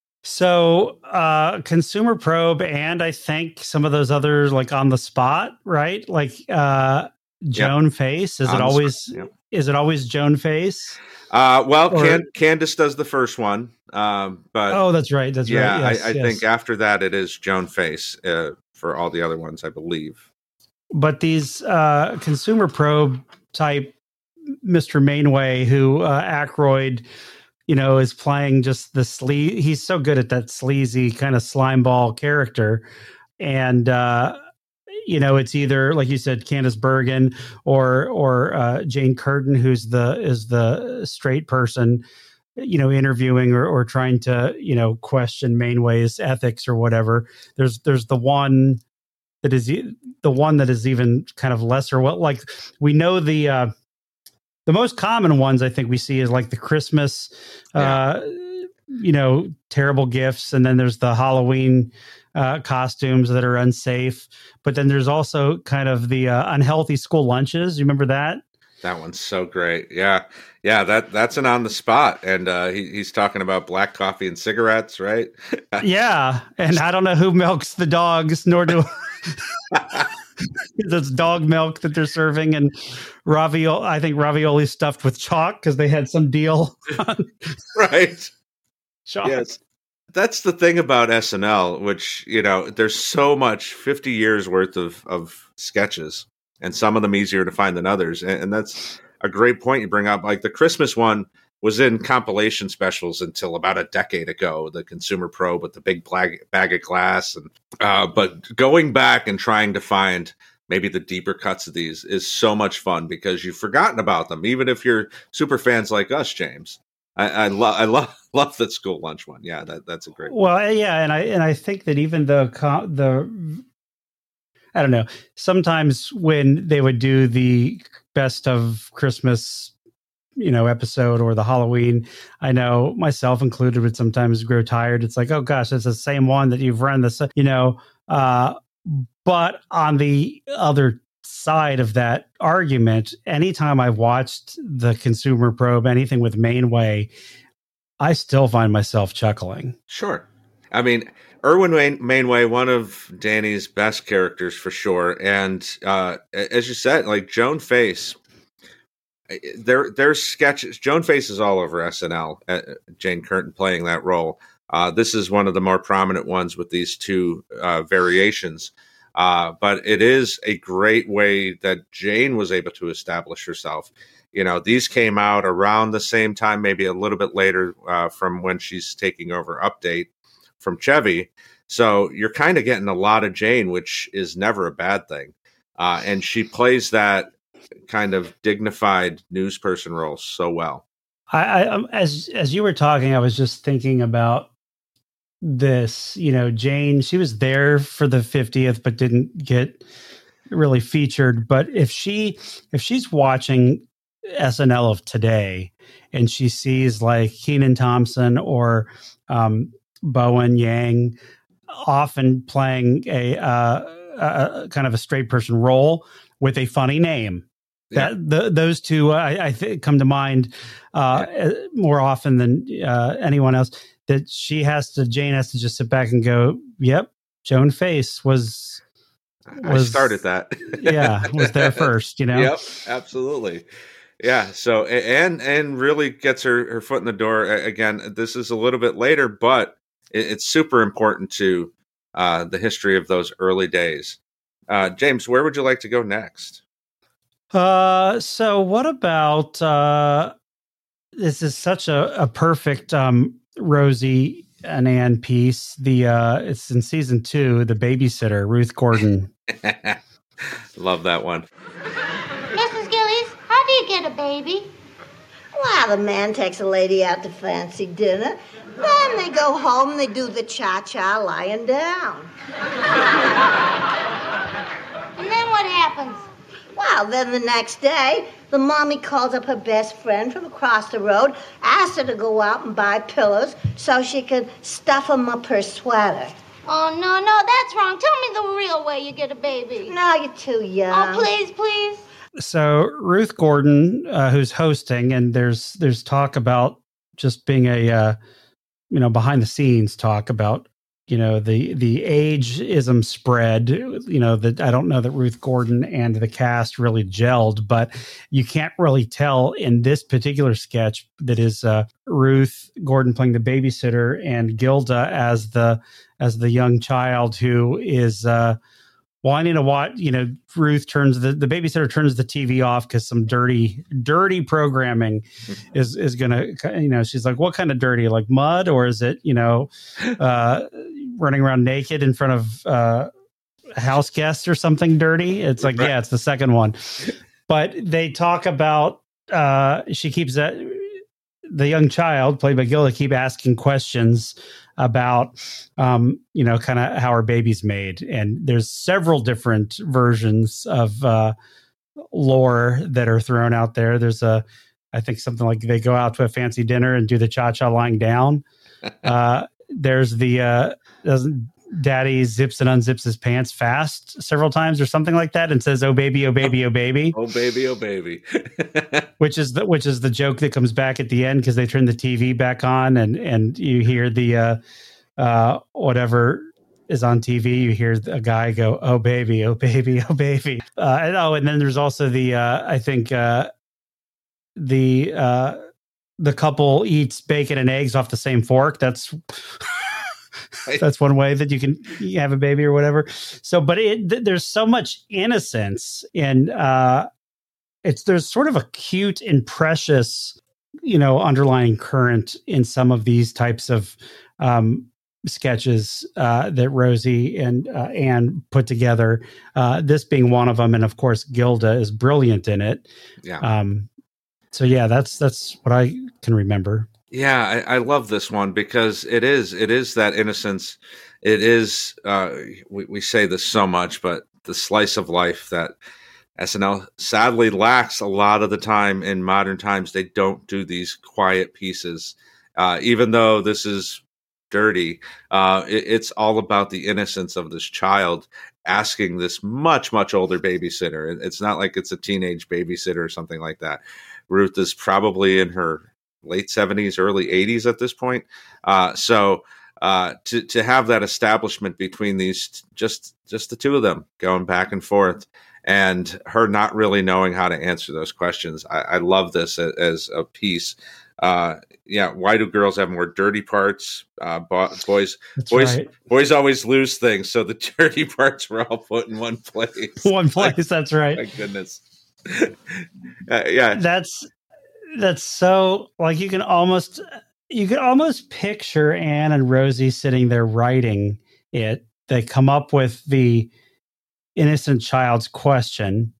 So, uh, Consumer Probe, and I think some of those others, like On the Spot, right? Like uh, Joan yep. Face. Is on it always? Yep. Is it always Joan Face? Uh, well, or, Can, Candace does the first one, um, but oh, that's right, that's yeah, right. Yes, I, I yes. think after that it is Joan Face uh, for all the other ones, I believe. But these uh, Consumer Probe type Mister Mainway, who uh, Aykroyd, you know, is playing just the sle- he's so good at that sleazy kind of slimeball character, and. Uh, You know, it's either like you said, Candice Bergen or or uh, Jane Curtin, who's the is the straight person, you know, interviewing or, or trying to you know question Mainway's ethics or whatever. There's there's the one that is the one that is even kind of lesser. What like we know the uh, the most common ones I think we see is like the Christmas, uh, yeah. you know, terrible gifts, and then there's the Halloween. Uh, costumes that are unsafe, but then there's also kind of the uh, unhealthy school lunches. You remember that? That one's so great. Yeah, yeah. That that's an On the Spot, and uh, he, he's talking about black coffee and cigarettes, right? Yeah, and I don't know who milks the dogs, nor do it's dog milk that they're serving, and ravioli. I think ravioli stuffed with chalk because they had some deal, on right? Chalk. Yes. That's the thing about S N L, which, you know, there's so much fifty years worth of, of sketches, and some of them easier to find than others. And, and that's a great point you bring up. Like the Christmas one was in compilation specials until about a decade ago, the Consumer Probe with the big bag, bag of glass. And uh, but going back and trying to find maybe the deeper cuts of these is so much fun because you've forgotten about them, even if you're super fans like us, James. I, I love, I love, love that school lunch one. Yeah, that that's a great one. Well, yeah, and I and I think that even the the, I don't know. Sometimes when they would do the best of Christmas, you know, episode or the Halloween, I know myself included would sometimes grow tired. It's like, oh gosh, it's the same one that you've run this, you know. Uh, but on the other side of that argument, anytime I've watched the Consumer Probe, anything with Mainway, I still find myself chuckling. Sure. I mean, Irwin Mainway, one of Danny's best characters for sure. And uh, as you said, like Joan Face, there, there's sketches. Joan Face is all over S N L, uh, Jane Curtin playing that role. Uh, this is one of the more prominent ones with these two uh, variations. Uh, but it is a great way that Jane was able to establish herself. You know, these came out around the same time, maybe a little bit later uh, from when she's taking over Update from Chevy. So you're kind of getting a lot of Jane, which is never a bad thing. Uh, and she plays that kind of dignified news person role so well. I, I as as you were talking, I was just thinking about this, you know, Jane, she was there for the fiftieth, but didn't get really featured. But if she, if she's watching S N L of today and she sees like Kenan Thompson or um, Bowen Yang often playing a, uh, a kind of a straight person role with a funny name. Yeah. That the, those two, uh, I, I think, come to mind uh, Yeah. more often than uh, anyone else. That she has to, Jane has to just sit back and go, "Yep, Joan Face was." I was started that. yeah, was there first. You know. Yep, absolutely. Yeah. So and and really gets her her foot in the door. Again, this is a little bit later, but it, it's super important to uh, the history of those early days. Uh, James, where would you like to go next? Uh, so what about, uh, this is such a, a perfect, um, Rosie and Ann piece. The, uh, it's in season two, The Babysitter, Ruth Gordon. Love that one. Missus Gillies, how do you get a baby? Well, the man takes a lady out to fancy dinner. Then they go home and they do the cha-cha lying down. And then what happens? Well, then the next day, the mommy calls up her best friend from across the road, asks her to go out and buy pillows so she can stuff them up her sweater. Oh, no, no, that's wrong. Tell me the real way you get a baby. No, you're too young. Oh, please, please. So Ruth Gordon, uh, who's hosting, and there's there's talk about just being a, uh, you know, behind the scenes talk about, you know, the the ageism spread, you know, that I don't know that Ruth Gordon and the cast really gelled, but you can't really tell in this particular sketch that is uh, Ruth Gordon playing the babysitter and Gilda as the as the young child who is uh, wanting to watch. You know, Ruth turns the the babysitter turns the T V off because some dirty dirty programming is is gonna, you know, she's like, what kind of dirty, like mud, or is it, you know, uh, running around naked in front of uh, house guests or something dirty? It's like, right. Yeah, it's the second one. But they talk about uh, she keeps that the young child played by Gilda keep asking questions about, um, you know, kind of how her baby's made. And there's several different versions of uh, lore that are thrown out there. There's a, I think something like they go out to a fancy dinner and do the cha-cha lying down. Uh, there's the, uh, doesn't daddy zips and unzips his pants fast several times or something like that and says, oh baby, oh baby, oh baby. Oh baby, oh baby. which is the, which is the joke that comes back at the end because they turn the T V back on and, and you hear the, uh, uh, whatever is on T V, you hear a guy go, oh baby, oh baby, oh baby. Uh, and, oh, and then there's also the, uh, I think, uh, the, uh, the couple eats bacon and eggs off the same fork. That's, that's one way that you can have a baby or whatever. So, but it, th- there's so much innocence and, uh, it's, there's sort of a cute and precious, you know, underlying current in some of these types of, um, sketches, uh, that Rosie and, uh, Anne put together, uh, this being one of them. And of course, Gilda is brilliant in it. Yeah. Um, so yeah, that's, that's what I can remember. Yeah, I, I love this one because it is it is that innocence. It is uh, we, we say this so much, but the slice of life that S N L sadly lacks a lot of the time in modern times. They don't do these quiet pieces, uh, even though this is dirty. Uh, it, it's all about the innocence of this child asking this much much older babysitter. It's not like it's a teenage babysitter or something like that. Ruth is probably in her late seventies, early eighties at this point. Uh, so uh, to to have that establishment between these, just just the two of them going back and forth, and her not really knowing how to answer those questions. I, I love this as, as a piece. Uh, yeah, why do girls have more dirty parts? Uh, bo- boys, That's boys, right. boys always lose things. So the dirty parts were all put in one place. One place. Like, that's right. My goodness. uh, yeah, that's. That's so, like, you can almost you can almost picture Anne and Rosie sitting there writing it. They come up with the innocent child's question,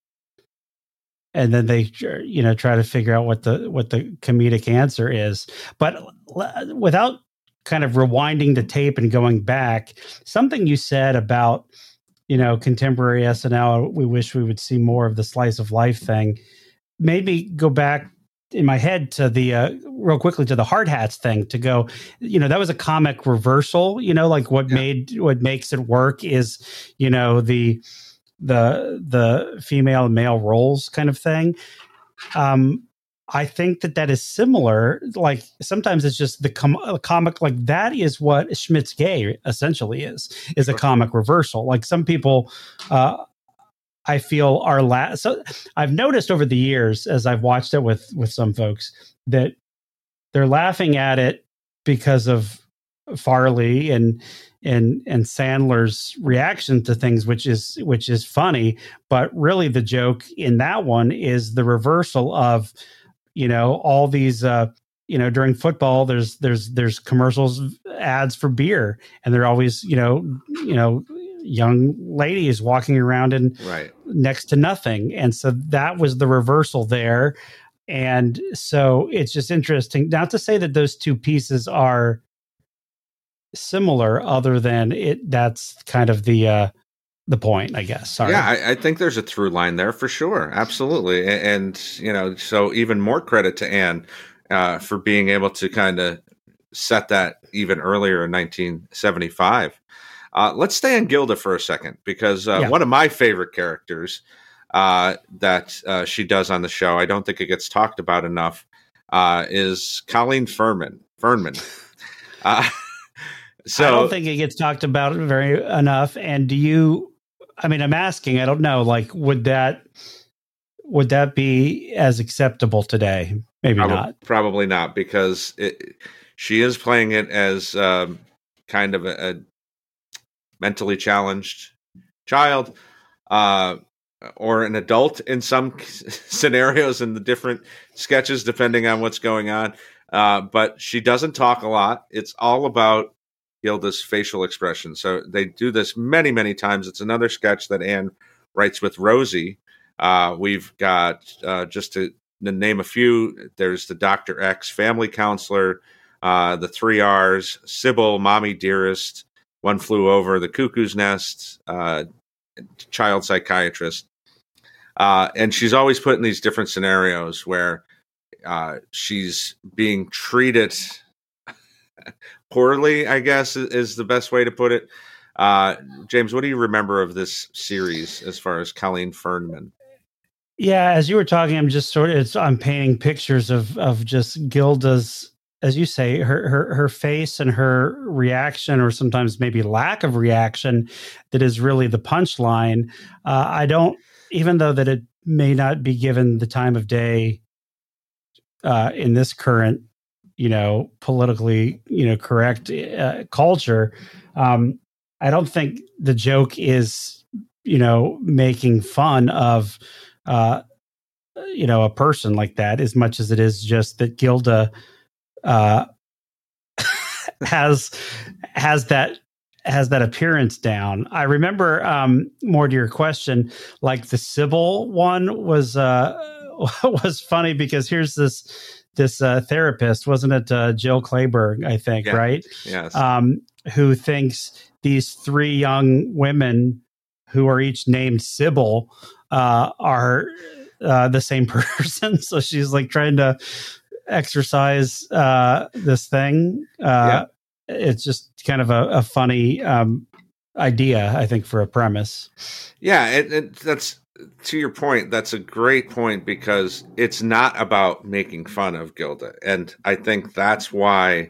and then they, you know, try to figure out what the what the comedic answer is. But without kind of rewinding the tape and going back, something you said about, you know, contemporary S N L, we wish we would see more of the slice of life thing, made me go back in my head to the uh, real quickly to the hard hats thing to go, you know, that was a comic reversal, you know, like what yeah. made what makes it work is, you know, the the the female and male roles kind of thing. Um, I think that that is similar. Like sometimes it's just the com- comic, like that is what Schmidt's Gay essentially is, is a comic reversal. Like some people, uh, I feel are la- so I've noticed over the years as I've watched it with with some folks that they're laughing at it because of Farley and and and Sandler's reaction to things, which is which is funny, but really the joke in that one is the reversal of, you know, all these uh you know, during football there's there's there's commercials, ads for beer, and they're always, you know, you know young ladies walking around in right. next to nothing. And so that was the reversal there. And so it's just interesting. Not to say that those two pieces are similar, other than it, that's kind of the, uh, the point, I guess. Sorry. Yeah, I, I think there's a through line there for sure. Absolutely. And, and you know, so even more credit to Anne, uh, for being able to kind of set that even earlier in nineteen seventy-five. Uh, let's stay on Gilda for a second, because uh, yeah. one of my favorite characters uh, that uh, she does on the show, I don't think it gets talked about enough, uh, is Colleen Fernman. Fernman. Uh, so I don't think it gets talked about very enough. And do you? I mean, I'm asking. I don't know. Like, would that would that be as acceptable today? Maybe probably, not. Probably not, because it, she is playing it as um, kind of a, a mentally challenged child, uh, or an adult in some scenarios in the different sketches, depending on what's going on. Uh, but she doesn't talk a lot. It's all about Gilda's facial expression. So they do this many, many times. It's another sketch that Anne writes with Rosie. Uh, we've got, uh, just to name a few, there's the Doctor X family counselor, uh, the three R's, Sybil, Mommy Dearest, One Flew Over the Cuckoo's Nest, uh, child psychiatrist. Uh, and she's always put in these different scenarios where uh, she's being treated poorly, I guess, is the best way to put it. Uh, James, what do you remember of this series as far as Colleen Fernman? Yeah, as you were talking, I'm just sort of, it's, I'm painting pictures of of just Gilda's, as you say, her her her face and her reaction, or sometimes maybe lack of reaction, that is really the punchline. Uh, I don't, even though that it may not be given the time of day uh, in this current, you know, politically, you know, correct uh, culture, um, I don't think the joke is, you know, making fun of, uh, you know, a person like that, as much as it is just that Gilda uh, has has that has that appearance down. I remember, um, more to your question, like the Sybil one was uh, was funny, because here's this this uh, therapist, wasn't it, uh, Jill Clayburgh, I think, yeah. right? Yes. Um, who thinks these three young women who are each named Sybil uh, are uh, the same person. So she's like trying to exercise uh, this thing. Uh, yeah. It's just kind of a, a funny um, idea, I think, for a premise. Yeah, it, it, that's, to your point, that's a great point, because it's not about making fun of Gilda. And I think that's why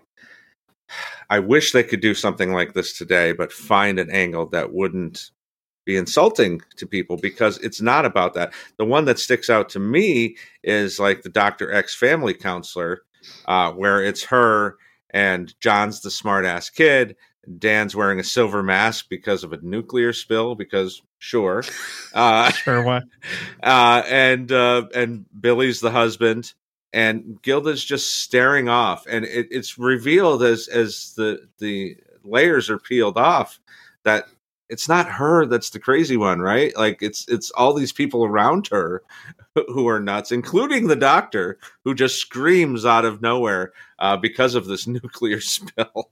I wish they could do something like this today, but find an angle that wouldn't be insulting to people, because it's not about that. The one that sticks out to me is like the Doctor X family counselor, uh, where it's her and John's the smart ass kid. Dan's wearing a silver mask because of a nuclear spill, because sure. Uh, sure what? Uh, and, uh, and Billy's the husband, and Gilda's just staring off. And it, it's revealed as, as the, the layers are peeled off that it's not her that's the crazy one, right? Like it's it's all these people around her who are nuts, including the doctor, who just screams out of nowhere uh, because of this nuclear spill.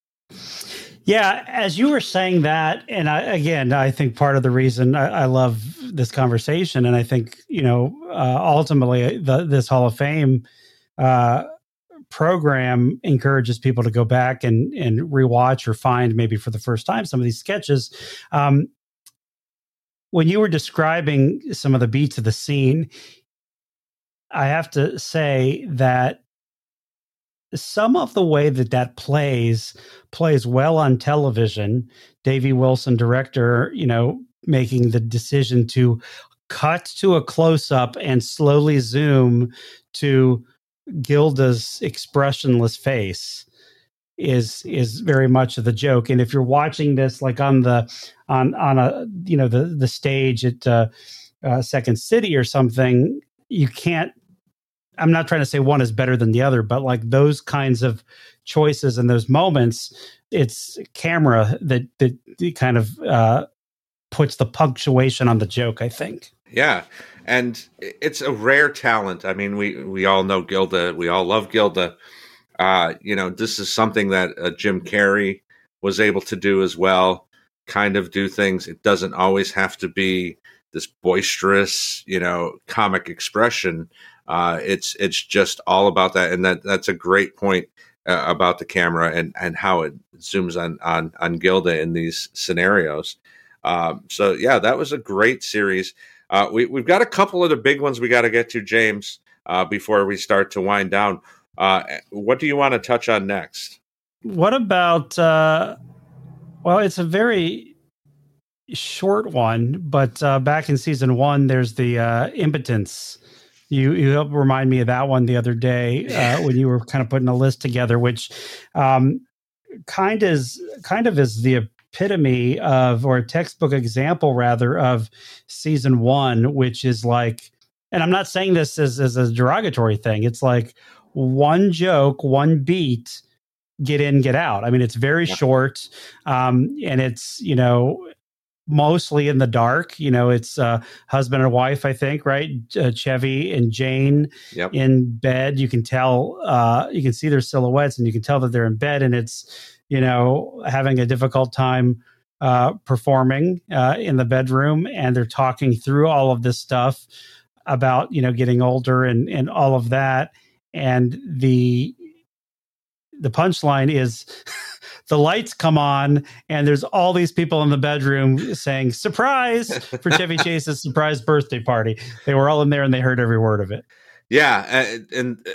Yeah, as you were saying that, and I, again, I think part of the reason I, I love this conversation, and I think, you know, uh, ultimately the, this Hall of Fame uh, program encourages people to go back and, and rewatch or find maybe for the first time some of these sketches. Um, when you were describing some of the beats of the scene, I have to say that some of the way that that plays plays well on television. Davey Wilson, director, you know, making the decision to cut to a close-up and slowly zoom to Gilda's expressionless face is is very much of the joke. And if you're watching this like on the on on a you know the the stage at uh, uh, Second City or something, you can't. I'm not trying to say one is better than the other, but like those kinds of choices and those moments, it's camera that that kind of uh, puts the punctuation on the joke, I think. Yeah, and it's a rare talent. I mean, we we all know Gilda. We all love Gilda. Uh, you know, this is something that uh, Jim Carrey was able to do as well. Kind of do things. It doesn't always have to be this boisterous, you know, comic expression. Uh, it's it's just all about that, and that that's a great point uh, about the camera and, and how it zooms on on on Gilda in these scenarios. Um, so yeah, that was a great series. Uh, we we've got a couple of the big ones we got to get to, James, uh, before we start to wind down. Uh, what do you want to touch on next? What about? Uh, well, it's a very short one, but uh, back in season one, there's the uh, impotence. You you helped remind me of that one the other day uh, when you were kind of putting a list together, which um, kind is kind of is the epitome of, or a textbook example rather, of season one, which is like, and I'm not saying this as, as a derogatory thing. It's like one joke, one beat, get in, get out. I mean, it's very yeah. short, um, and it's, you know, mostly in the dark. You know, it's uh, husband and wife, I think, right? Uh, Chevy and Jane yep. in bed. You can tell, uh, you can see their silhouettes, and you can tell that they're in bed, and it's, you know, having a difficult time uh, performing uh, in the bedroom, and they're talking through all of this stuff about, you know, getting older and and all of that. And the the punchline is the lights come on and there's all these people in the bedroom saying surprise for Chevy Chase's surprise birthday party. They were all in there and they heard every word of it. Yeah. And, and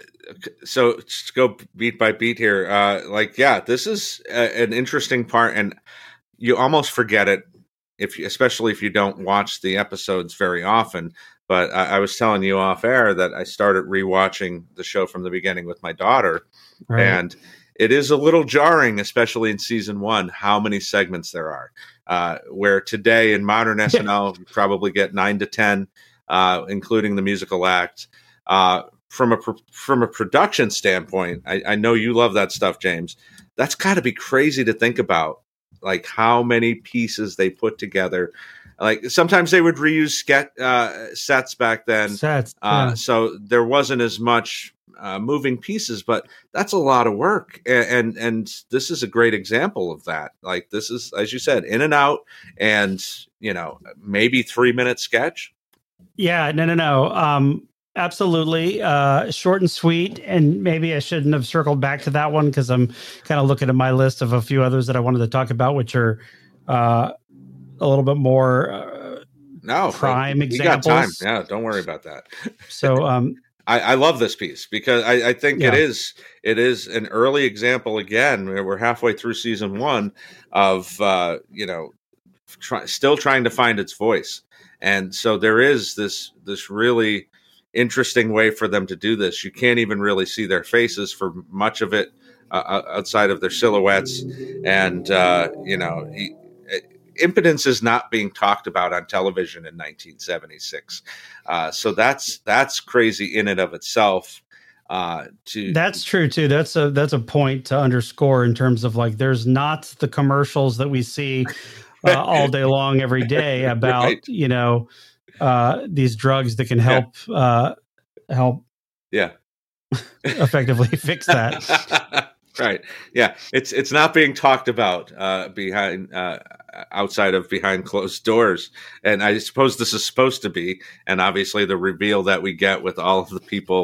so just go beat by beat here. Uh, like, yeah, this is a, an interesting part, and you almost forget it, if you, especially if you don't watch the episodes very often. But I, I was telling you off air that I started rewatching the show from the beginning with my daughter. Right. And it is a little jarring, especially in season one, how many segments there are. Uh, where today in modern S N L, you probably get nine to ten, uh, including the musical act. Uh, from a from a production standpoint, I, I know you love that stuff, James. That's got to be crazy to think about, like how many pieces they put together. Like sometimes they would reuse ske- uh, sets back then, sets, uh, yeah. so there wasn't as much uh, moving pieces. But that's a lot of work, and, and and this is a great example of that. Like this is, as you said, in and out, and you know maybe three minute sketch. Yeah, no, no, no. Um, absolutely. Uh, short and sweet. And maybe I shouldn't have circled back to that one because I'm kind of looking at my list of a few others that I wanted to talk about, which are uh, a little bit more uh, no prime you examples. Got time. Yeah, don't worry about that. So um, I, I love this piece because I, I think yeah. it is it is an early example. Again, we're halfway through season one of uh, you know try, still trying to find its voice. And so there is this this really interesting way for them to do this. You can't even really see their faces for much of it uh, outside of their silhouettes. And, uh, you know, he, impotence is not being talked about on television in nineteen seventy-six. Uh, so that's that's crazy in and of itself. Uh, to that's true too. That's a that's a point to underscore in terms of like there's not the commercials that we see Uh, all day long, every day about, right. you know, uh, these drugs that can help, yeah. uh, help yeah, effectively fix that. Right. Yeah. It's, it's not being talked about, uh, behind, uh, outside of behind closed doors. And I suppose this is supposed to be, and obviously the reveal that we get with all of the people,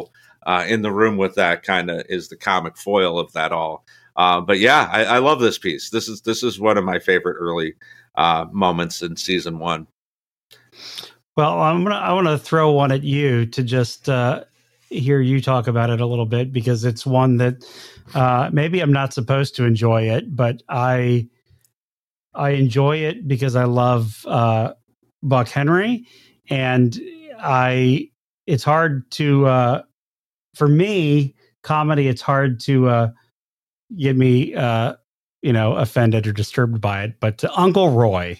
uh, in the room with that kind of is the comic foil of that all. Uh, but yeah, I, I love this piece. This is this is one of my favorite early uh, moments in season one. Well, I'm gonna I want to throw one at you to just uh, hear you talk about it a little bit, because it's one that uh, maybe I'm not supposed to enjoy it, but I I enjoy it because I love uh, Buck Henry, and I it's hard to uh, for me comedy. It's hard to uh, get me uh, you know offended or disturbed by it. But uh, Uncle Roy.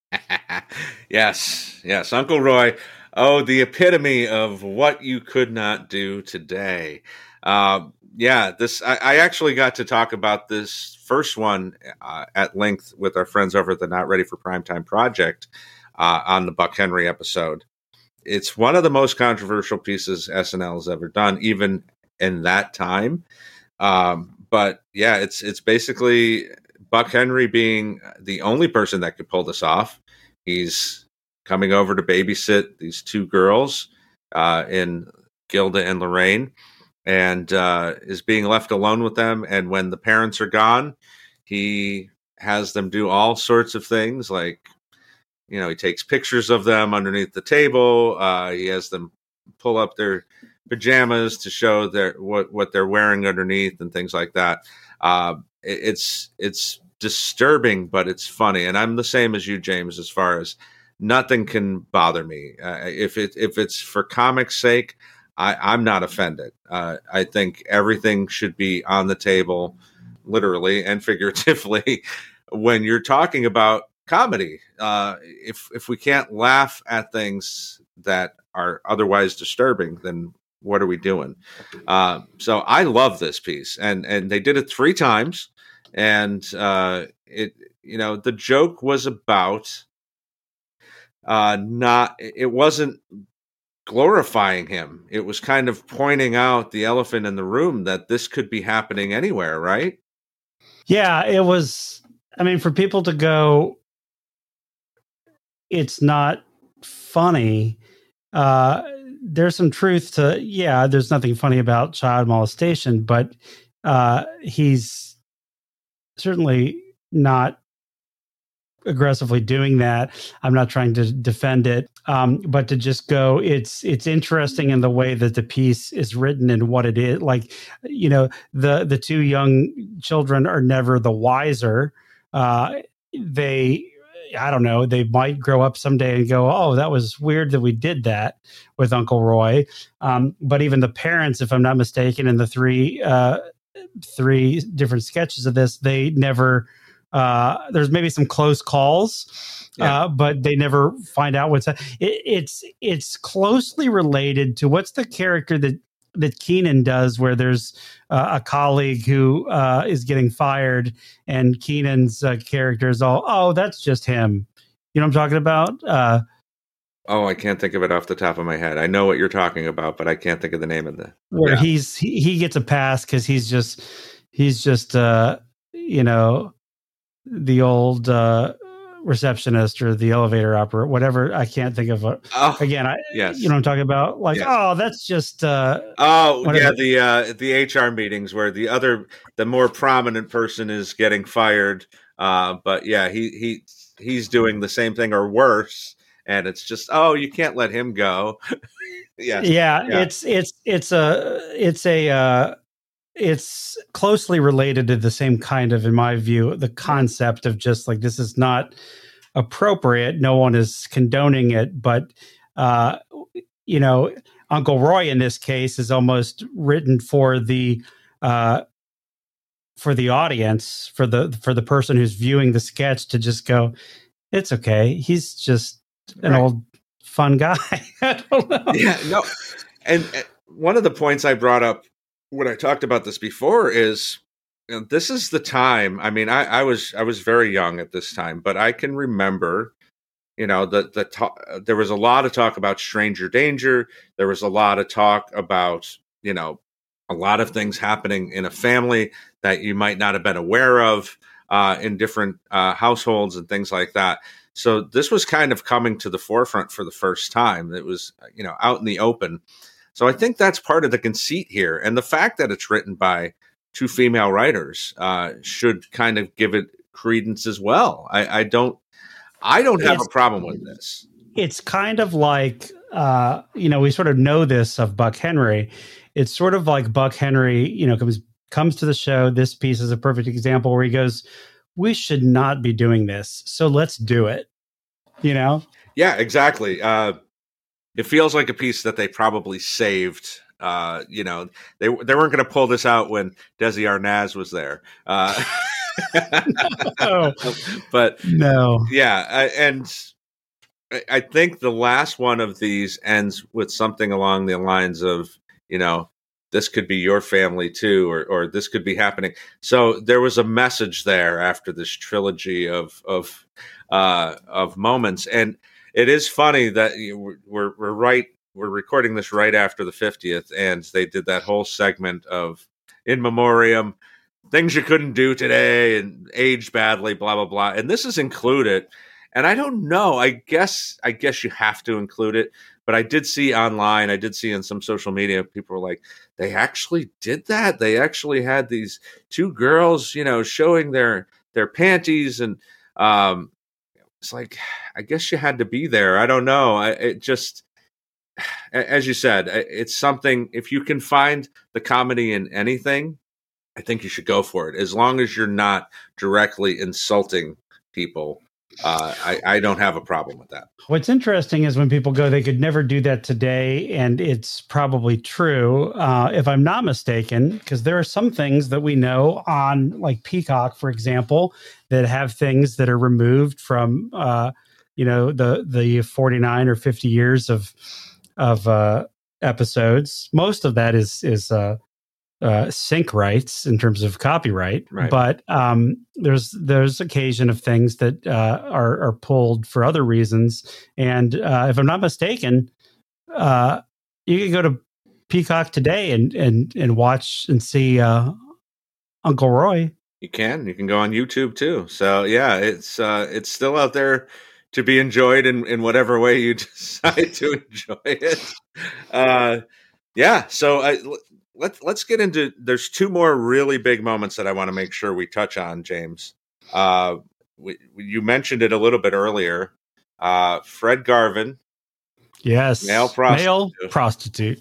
Yes, yes, Uncle Roy. Oh, the epitome of what you could not do today. Uh, yeah, this I, I actually got to talk about this first one uh, at length with our friends over at the Not Ready for Primetime Project uh, on the Buck Henry episode. It's one of the most controversial pieces S N L has ever done, even in that time. Um, but yeah, it's it's basically Buck Henry being the only person that could pull this off. He's coming over to babysit these two girls uh, in Gilda and Lorraine, and uh, is being left alone with them. And when the parents are gone, he has them do all sorts of things. Like, you know, he takes pictures of them underneath the table. Uh, he has them pull up their pajamas to show their what, what they're wearing underneath and things like that. Uh, it, it's it's disturbing, but it's funny. And I'm the same as you, James, as far as nothing can bother me. Uh, if it if it's for comic's sake, I, I'm not offended. Uh, I think everything should be on the table, literally and figuratively, when you're talking about comedy. Uh, if if we can't laugh at things that are otherwise disturbing, then what are we doing? Uh, so I love this piece, and and they did it three times. And uh, it, you know, the joke was about uh, not, it wasn't glorifying him. It was kind of pointing out the elephant in the room that this could be happening anywhere, right? Yeah, it was, I mean, for people to go, it's not funny. Uh, there's some truth to, yeah, there's nothing funny about child molestation, but uh, he's certainly not aggressively doing that. I'm not trying to defend it, um, but to just go, it's it's interesting in the way that the piece is written and what it is. Like, you know, the the two young children are never the wiser. Uh, they, I don't know, they might grow up someday and go, oh, that was weird that we did that with Uncle Roy. Um, but even the parents, if I'm not mistaken, in the three uh, three different sketches of this, they never uh there's maybe some close calls, yeah. uh but they never find out what's it, it's it's closely related to what's the character that that Keenan does, where there's uh, a colleague who uh is getting fired, and Keenan's uh, character is all, oh, that's just him. You know what I'm talking about? uh Oh, I can't think of it off the top of my head. I know what you're talking about, but I can't think of the name of the. Where yeah. he's he, he gets a pass because he's just he's just uh you know the old uh, receptionist or the elevator operator, whatever. I can't think of a, oh, again. I yes. You know what I'm talking about? Like, yes. oh, that's just. Uh, oh yeah, the uh, the H R meetings where the other the more prominent person is getting fired, uh, but yeah, he he he's doing the same thing or worse. And it's just, oh, you can't let him go. yes. yeah, yeah, it's it's it's a it's a uh, it's closely related to the same kind of, in my view, the concept of just like, this is not appropriate. No one is condoning it, but uh, you know, Uncle Roy in this case is almost written for the uh, for the audience, for the for the person who's viewing the sketch to just go, it's okay. He's just an right. old fun guy. I don't know. Yeah, no. And, and one of the points I brought up when I talked about this before is, you know, this is the time. I mean, I, I was I was very young at this time, but I can remember, you know, the the talk, there was a lot of talk about stranger danger. There was a lot of talk about, you know, a lot of things happening in a family that you might not have been aware of uh, in different uh, households and things like that. So this was kind of coming to the forefront for the first time. It was, you know, out in the open. So I think that's part of the conceit here. And the fact that it's written by two female writers uh, should kind of give it credence as well. I, I don't, I don't have it's, a problem with this. It's kind of like, uh, you know, we sort of know this of Buck Henry. It's sort of like Buck Henry, you know, comes comes to the show. This piece is a perfect example where he goes, we should not be doing this, so let's do it. You know? Yeah, exactly. Uh, it feels like a piece that they probably saved. Uh, you know, they they weren't going to pull this out when Desi Arnaz was there. Uh, no. But no, yeah, I, and I think the last one of these ends with something along the lines of, you know, this could be your family too, or or this could be happening. So there was a message there after this trilogy of of uh, of moments, and it is funny that we're we're right. We're recording this right after the fiftieth, and they did that whole segment of in memoriam, things you couldn't do today, and aged badly, blah blah blah. And this is included. And I don't know. I guess I guess you have to include it. But I did see online, I did see in some social media, people were like, they actually did that. They actually had these two girls, you know, showing their their panties, and um, it's like, I guess you had to be there. I don't know. I, it just. As you said, it's something, if you can find the comedy in anything, I think you should go for it. As long as you're not directly insulting people, uh, I, I don't have a problem with that. What's interesting is when people go, they could never do that today. And it's probably true, uh, if I'm not mistaken, because there are some things that we know on, like Peacock, for example, that have things that are removed from, uh, you know, the, the forty-nine or fifty years of of uh, episodes. Most of that is is uh, uh, sync rights in terms of copyright, right. But um, there's there's occasion of things that uh, are are pulled for other reasons. And uh, if I'm not mistaken, uh, you can go to Peacock today and and and watch and see uh, Uncle Roy. You can. You can go on YouTube too. So yeah, it's uh, it's still out there to be enjoyed in, in whatever way you decide to enjoy it. Uh, yeah. So I, let, let's get into, there's two more really big moments that I want to make sure we touch on, James. Uh, we, you mentioned it a little bit earlier. Uh, Fred Garvin. Yes. Male prostitute. Male prostitute.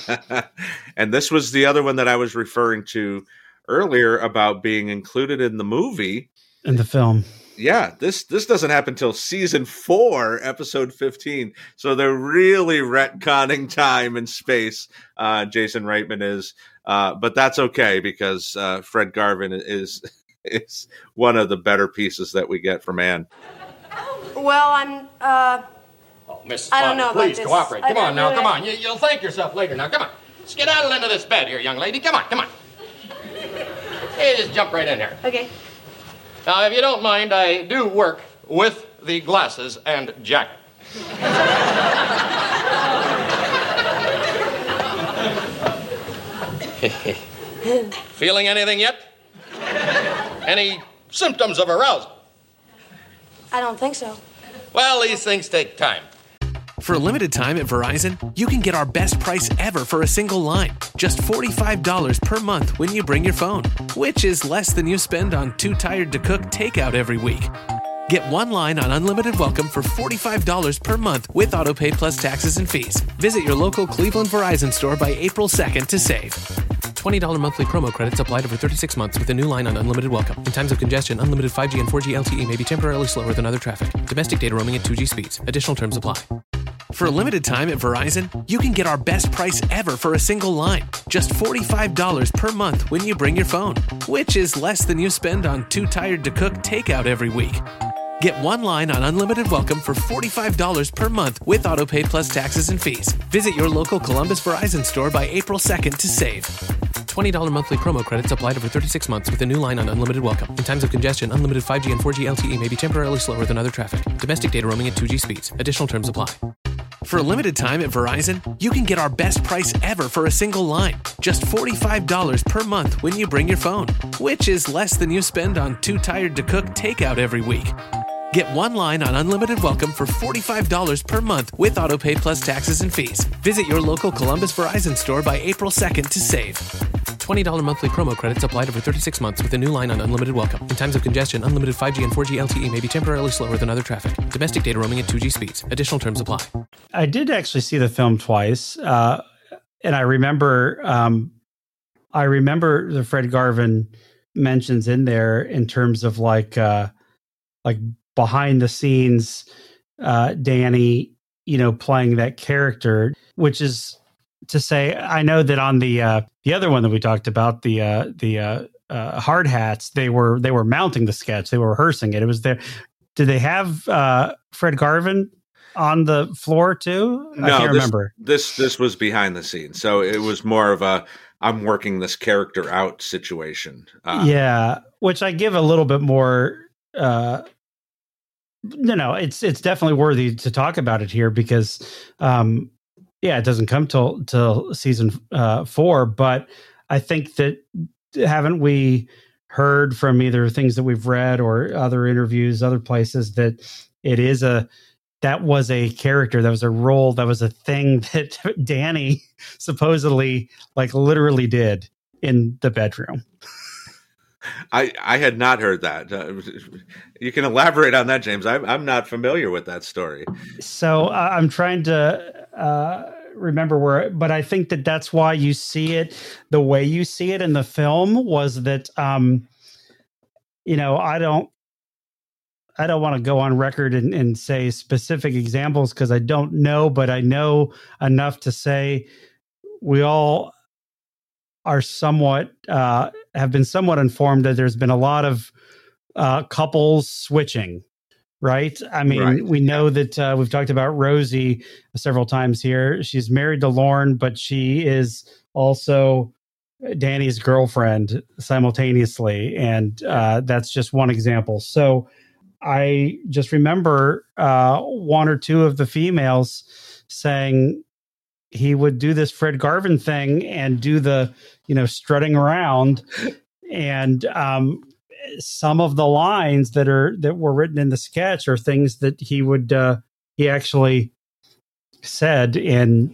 And this was the other one that I was referring to earlier about being included in the movie. In the film. Yeah, this this doesn't happen until season four, episode fifteen. So they're really retconning time and space. Uh, Jason Reitman is, uh, but that's okay because uh, Fred Garvin is is one of the better pieces that we get from Anne. Well, I'm. Uh, oh, Missus I don't know Bonner, please about cooperate. This. Come on now, really come on. You, you'll thank yourself later. Now, come on. Skedaddle into this bed here, young lady. Come on, come on. Hey, just jump right in here. Okay. Now, if you don't mind, I do work with the glasses and jacket. Feeling anything yet? Any symptoms of arousal? I don't think so. Well, these things take time. For a limited time at Verizon, you can get our best price ever for a single line. Just forty-five dollars per month when you bring your phone, which is less than you spend on Too Tired to Cook takeout every week. Get one line on Unlimited Welcome for forty-five dollars per month with AutoPay plus taxes and fees. Visit your local Cleveland Verizon store by April second to save. twenty dollars monthly promo credits applied over thirty-six months with a new line on Unlimited Welcome. In times of congestion, unlimited five G and four G L T E may be temporarily slower than other traffic. Domestic data roaming at two G speeds. Additional terms apply. For a limited time at Verizon, you can get our best price ever for a single line. Just forty-five dollars per month when you bring your phone, which is less than you spend on Too Tired to Cook takeout every week. Get one line on Unlimited Welcome for forty-five dollars per month with AutoPay plus taxes and fees. Visit your local Columbus Verizon store by April second to save. twenty dollars monthly promo credits applied over thirty-six months with a new line on Unlimited Welcome. In times of congestion, unlimited five G and four G L T E may be temporarily slower than other traffic. Domestic data roaming at two G speeds. Additional terms apply. For a limited time at Verizon, you can get our best price ever for a single line. Just forty-five dollars per month when you bring your phone, which is less than you spend on Too Tired to Cook takeout every week. Get one line on Unlimited Welcome for forty-five dollars per month with AutoPay plus taxes and fees. Visit your local Columbus Verizon store by April second to save. twenty dollars monthly promo credits applied over thirty-six months with a new line on Unlimited Welcome. In times of congestion, unlimited five G and four G L T E may be temporarily slower than other traffic. Domestic data roaming at two G speeds. Additional terms apply. I did actually see the film twice, uh, and I remember, um, I remember the Fred Garvin mentions in there in terms of like, uh, like behind the scenes, uh, Danny, you know, playing that character, which is to say, I know that on the uh, the other one that we talked about, the uh, the uh, uh, Hard Hats, they were they were mounting the sketch, they were rehearsing it. It was there. Did they have uh, Fred Garvin on the floor too? No, I can't this, remember. This this was behind the scenes, so it was more of a I'm working this character out situation. Uh, yeah, which I give a little bit more. Uh, no, no, it's it's definitely worthy to talk about it here because, um, yeah, it doesn't come till till season uh, four, but I think that haven't we heard from either things that we've read or other interviews, other places that it is a that was a character, that was a role, that was a thing that Danny supposedly like literally did in the bedroom. I, I had not heard that. Uh, you can elaborate on that, James. I'm I'm not familiar with that story. So uh, I'm trying to uh, remember where, but I think that that's why you see it the way you see it in the film was that, um, you know, I don't, I don't want to go on record and, and say specific examples because I don't know, but I know enough to say we all are somewhat uh, have been somewhat informed that there's been a lot of uh, couples switching, right? I mean, right. we know that uh, we've talked about Rosie several times here. She's married to Lorne, but she is also Danny's girlfriend simultaneously. And uh, that's just one example. So I just remember uh, one or two of the females saying, he would do this Fred Garvin thing and do the, you know, strutting around. And um, some of the lines that are that were written in the sketch are things that he would uh, he actually said in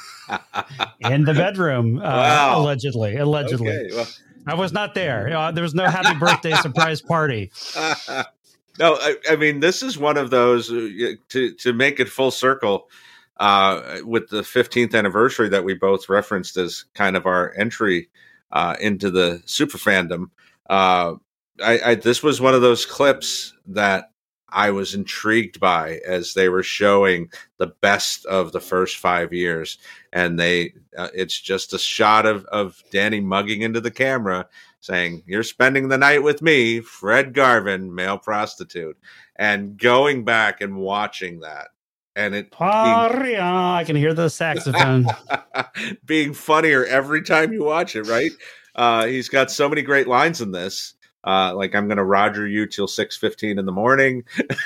in the bedroom, uh, wow. allegedly. Allegedly, okay, well. I was not there. Uh, there was no happy birthday surprise party. No, I, I mean this is one of those uh, to to make it full circle. Uh, with the fifteenth anniversary that we both referenced as kind of our entry uh, into the super fandom, uh, I, I, this was one of those clips that I was intrigued by as they were showing the best of the first five years. And they, uh, it's just a shot of, of Danny mugging into the camera saying, "You're spending the night with me, Fred Garvin, male prostitute," and going back and watching that. And it being, I can hear the saxophone being funnier every time you watch it, right? Uh, he's got so many great lines in this. Uh, like, I'm going to Roger you till six fifteen in the morning.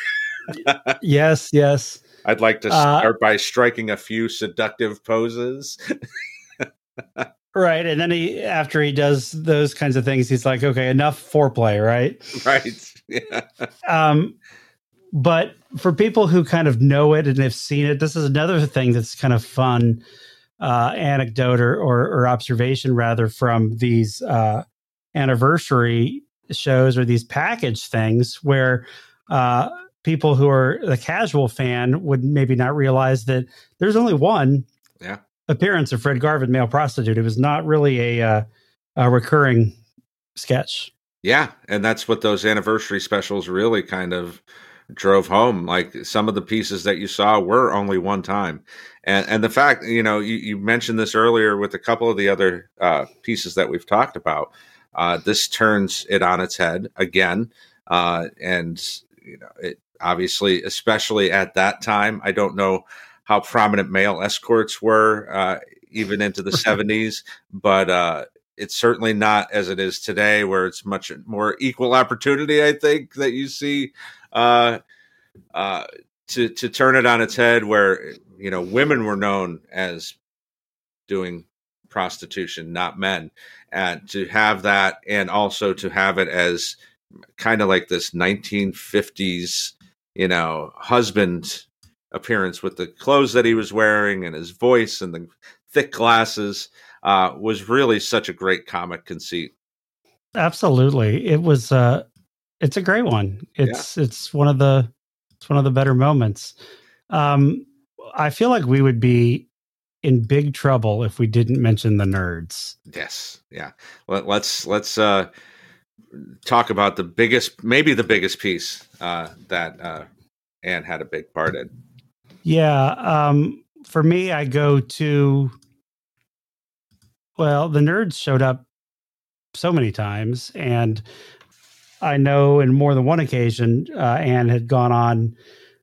Yes, yes. I'd like to start uh, by striking a few seductive poses. Right. And then he, after he does those kinds of things, he's like, okay, enough foreplay, right? Right. Yeah. Um, But for people who kind of know it and have seen it, this is another thing that's kind of fun uh, anecdote or, or, or observation, rather, from these uh, anniversary shows or these package things where uh, people who are the casual fan would maybe not realize that there's only one yeah. appearance of Fred Garvin, male prostitute. It was not really a, uh, a recurring sketch. Yeah, and that's what those anniversary specials really kind of drove home. Like, some of the pieces that you saw were only one time. And and the fact, you know, you, you mentioned this earlier with a couple of the other uh, pieces that we've talked about. Uh, this turns it on its head again. Uh, and, you know, it obviously, especially at that time, I don't know how prominent male escorts were, uh, even into the seventies, but uh, it's certainly not as it is today, where it's much more equal opportunity, I think, that you see uh, uh, to, to turn it on its head, where, you know, women were known as doing prostitution, not men. And to have that, and also to have it as kind of like this nineteen fifties you know, husband appearance with the clothes that he was wearing and his voice and the thick glasses uh, was really such a great comic conceit. Absolutely. It was, uh, it's a great one. It's, yeah. it's one of the, it's one of the better moments. Um, I feel like we would be in big trouble if we didn't mention the Nerds. Yes. Yeah. Let, let's, let's, uh, talk about the biggest, maybe the biggest piece, uh, that, uh, Anne had a big part in. Yeah. Um, for me, I go to, well, the Nerds showed up so many times, and I know in more than one occasion, uh, Anne had gone on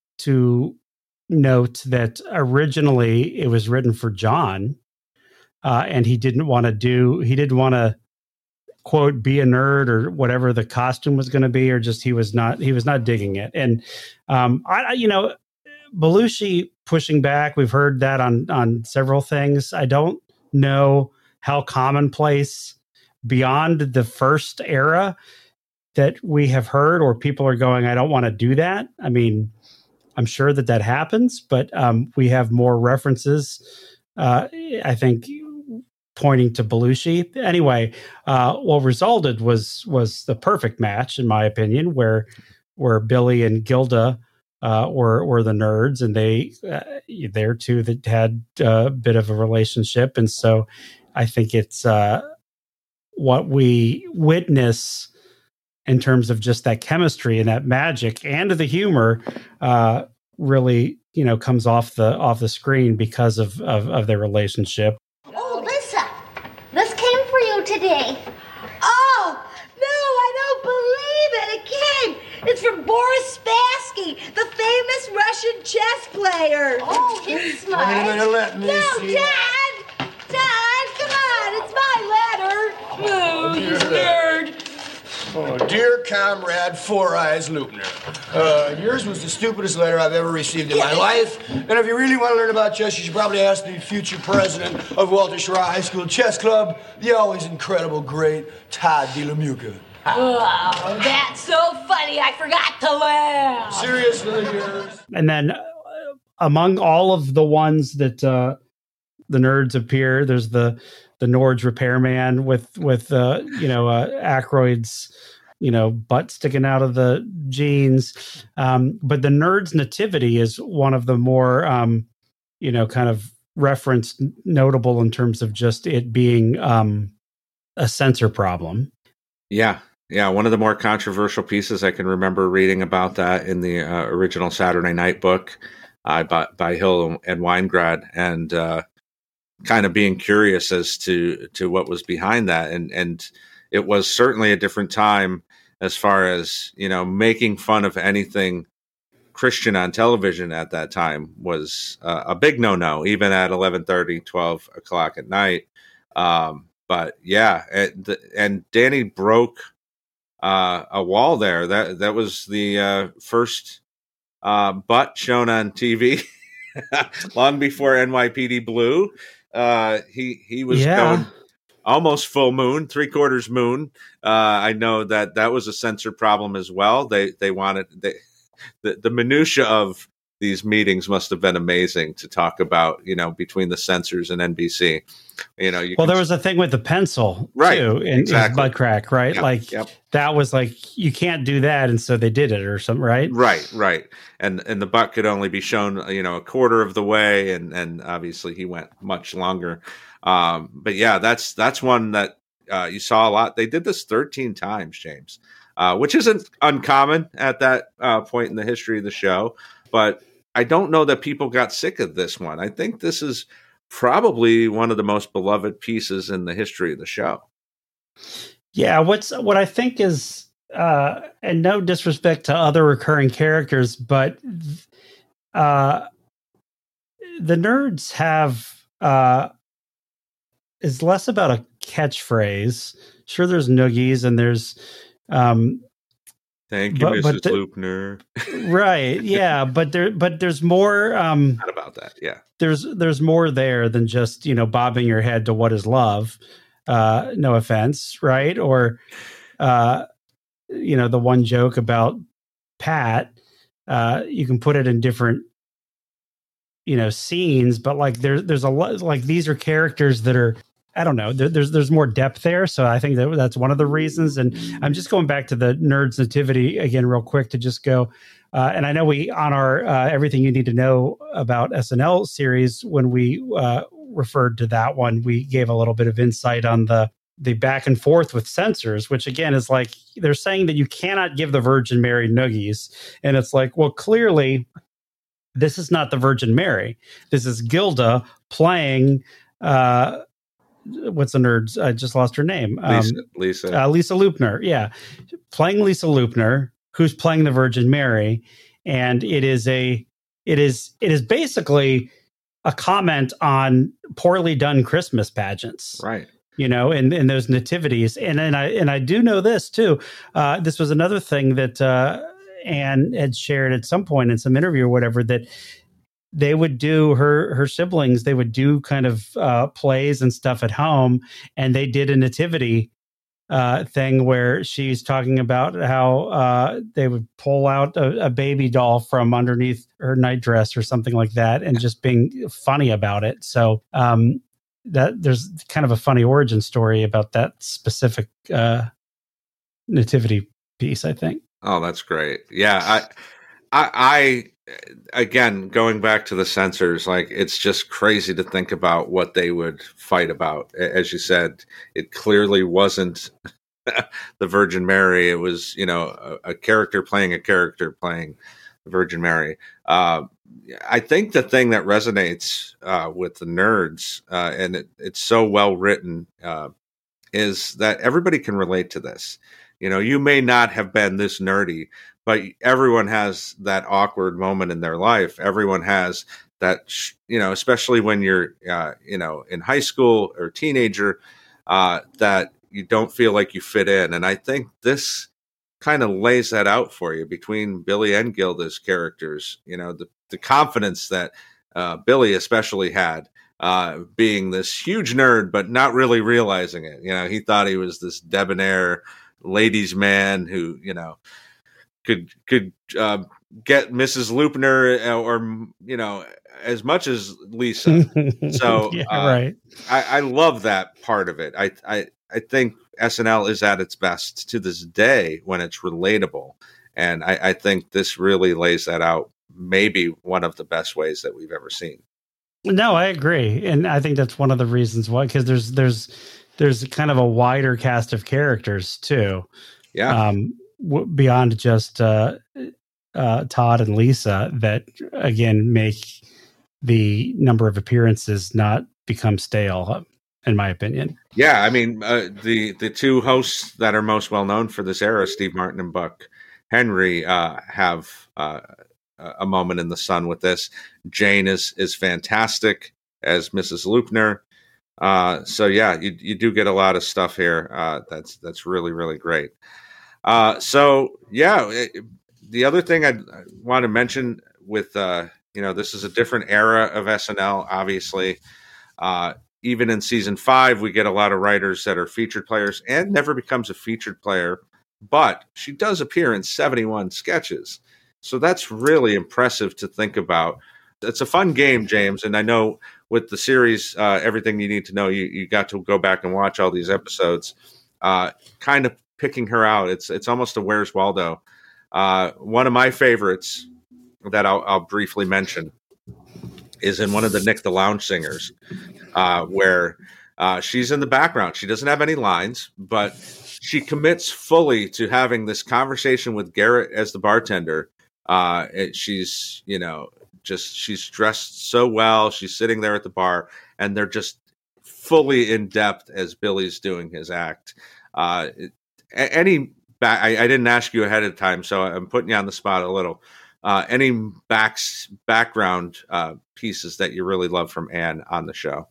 to note that originally it was written for John, uh, and he didn't want to do, he didn't want to, quote, be a nerd or whatever the costume was going to be, or just he was not, he was not digging it. And, um, I, you know, Belushi pushing back, we've heard that on, on several things. I don't know how commonplace beyond the first era that we have heard, or people are going, I don't want to do that. I mean, I'm sure that that happens, but um, we have more references, uh, I think, pointing to Belushi. Anyway, uh, what resulted was was the perfect match, in my opinion, where where Billy and Gilda uh, were were the Nerds, and they uh, they're two that had a bit of a relationship, and so I think it's uh, what we witness in terms of just that chemistry and that magic and the humor uh, really, you know, comes off the off the screen because of of, of their relationship. Oh, Lisa, this came for you today. Oh, no, I don't believe it. It came. It's from Boris Spassky, the famous Russian chess player. Oh, it's smart. Wait a minute, let me no, see. Dad! Dad, come on, it's my letter. Oh, you nerd. Oh, dear comrade Four Eyes Lupner, uh, yours was the stupidest letter I've ever received in my life. And if you really want to learn about chess, you should probably ask the future president of Walter Schroer High School Chess Club, the always incredible, great Todd DeLamucca. Oh, that's so funny. I forgot to laugh. Seriously, yours. And then uh, among all of the ones that uh, the Nerds appear, there's the the Nords repairman with with uh, you know uh, Aykroyd's you know butt sticking out of the jeans, um, but the Nerds nativity is one of the more um, you know kind of referenced, notable in terms of just it being um, a censor problem. Yeah. Yeah, one of the more controversial pieces I can remember reading about that in the uh, original Saturday Night book uh, by, by Hill and Weingrad, and uh, kind of being curious as to to what was behind that. And and it was certainly a different time as far as, you know, making fun of anything Christian on television at that time was uh, a big no-no, even at eleven thirty, twelve o'clock at night. Um, but yeah, and, and Danny broke Uh, a wall there. That that was the uh, first uh, butt shown on T V, long before N Y P D Blue. Uh, he he was yeah. going almost full moon, three quarters moon. Uh, I know that that was a censor problem as well. They they wanted they, the the minutia of these meetings must have been amazing to talk about, you know, between the censors and N B C. You know, you well, can, there was a thing with the pencil, right? Too, in exactly. his butt crack, right? Yep, like yep. that was like you can't do that, and so they did it or something, right? Right, right. And and the butt could only be shown, you know, a quarter of the way, and and obviously he went much longer. Um, but yeah, that's that's one that uh, you saw a lot. They did this thirteen times, James, uh, which isn't uncommon at that uh, point in the history of the show. But I don't know that people got sick of this one. I think this is probably one of the most beloved pieces in the history of the show. Yeah, what's what I think is, uh, and no disrespect to other recurring characters, but uh, the Nerds have uh, is less about a catchphrase. Sure, there's noogies and there's. Um, Thank you, but, Missus but the, Lupner. Right, yeah, but there, but there's more. Um, Not about that, yeah. There's there's more there than just, you know, bobbing your head to what is love. Uh, no offense, right? Or, uh, you know, the one joke about Pat uh, you can put it in different, you know, scenes, but like there's there's a lot, like these are characters that are, I don't know, there, there's there's more depth there. So I think that that's one of the reasons. And I'm just going back to the Nerds Nativity again, real quick, to just go. Uh, and I know we on our uh, Everything You Need to Know About S N L series, when we uh, referred to that one, we gave a little bit of insight on the the back and forth with censors, which again is like they're saying that you cannot give the Virgin Mary noogies. And it's like, well, clearly this is not the Virgin Mary. This is Gilda playing, uh, what's the nerd? I just lost her name. Lisa. Um, Lisa. Uh, Lisa Loopner. Yeah. Playing Lisa Loopner, who's playing the Virgin Mary. And it is a, it is, it is basically a comment on poorly done Christmas pageants. Right. You know, and, and those nativities. And then I, and I do know this too. Uh, this was another thing that, uh, Anne had shared at some point in some interview or whatever, that they would do her, her siblings, they would do kind of uh, plays and stuff at home. And they did a nativity uh, thing where she's talking about how uh, they would pull out a, a baby doll from underneath her nightdress or something like that, and just being funny about it. So um, that there's kind of a funny origin story about that specific uh, nativity piece, I think. Oh, that's great. Yeah. I, I, I, again, going back to the censors, like, it's just crazy to think about what they would fight about. As you said, it clearly wasn't the Virgin Mary. It was, you know, a, a character playing a character playing the Virgin Mary. Uh, I think the thing that resonates uh, with the nerds, uh, and it, it's so well written, uh, is that everybody can relate to this. You know, you may not have been this nerdy, but everyone has that awkward moment in their life. Everyone has that, you know, especially when you're, uh, you know, in high school or teenager, uh, that you don't feel like you fit in. And I think this kind of lays that out for you between Billy and Gilda's characters. You know, the, the confidence that uh, Billy especially had, uh, being this huge nerd, but not really realizing it. You know, he thought he was this debonair ladies' man who, you know, could could uh, get Missus Loopner or, you know, as much as Lisa. So yeah, uh, right. I, I love that part of it. I, I I think S N L is at its best to this day when it's relatable, and I, I think this really lays that out. Maybe one of the best ways that we've ever seen. No, I agree, and I think that's one of the reasons why, because there's there's there's kind of a wider cast of characters too. Yeah. Um, w- beyond just uh, uh, Todd and Lisa, that again make the number of appearances not become stale, in my opinion. Yeah, I mean, uh, the the two hosts that are most well known for this era, Steve Martin and Buck Henry, uh, have uh, a moment in the sun with this. Jane is is fantastic as Missus Loopner. Uh, so yeah, you you do get a lot of stuff here. Uh, that's that's really really great. Uh, so yeah, it, the other thing I'd, I want to mention with uh, you know, this is a different era of S N L. Obviously, uh, even in season five, we get a lot of writers that are featured players. Anne never becomes a featured player, but she does appear in seventy-one sketches. So that's really impressive to think about. It's a fun game, James, and I know with the series, uh, Everything You Need to Know, you, you got to go back and watch all these episodes, uh, kind of picking her out. It's it's almost a Where's Waldo. Uh, one of my favorites that I'll, I'll briefly mention is in one of the Nick the Lounge Singers, uh, where uh, she's in the background. She doesn't have any lines, but she commits fully to having this conversation with Garrett as the bartender. Uh, it, she's, you know, just she's dressed so well. She's sitting there at the bar, and they're just fully in depth as Billy's doing his act. Uh, any back, I, I didn't ask you ahead of time, so I'm putting you on the spot a little. Uh, any backs background uh, pieces that you really love from Anne on the show?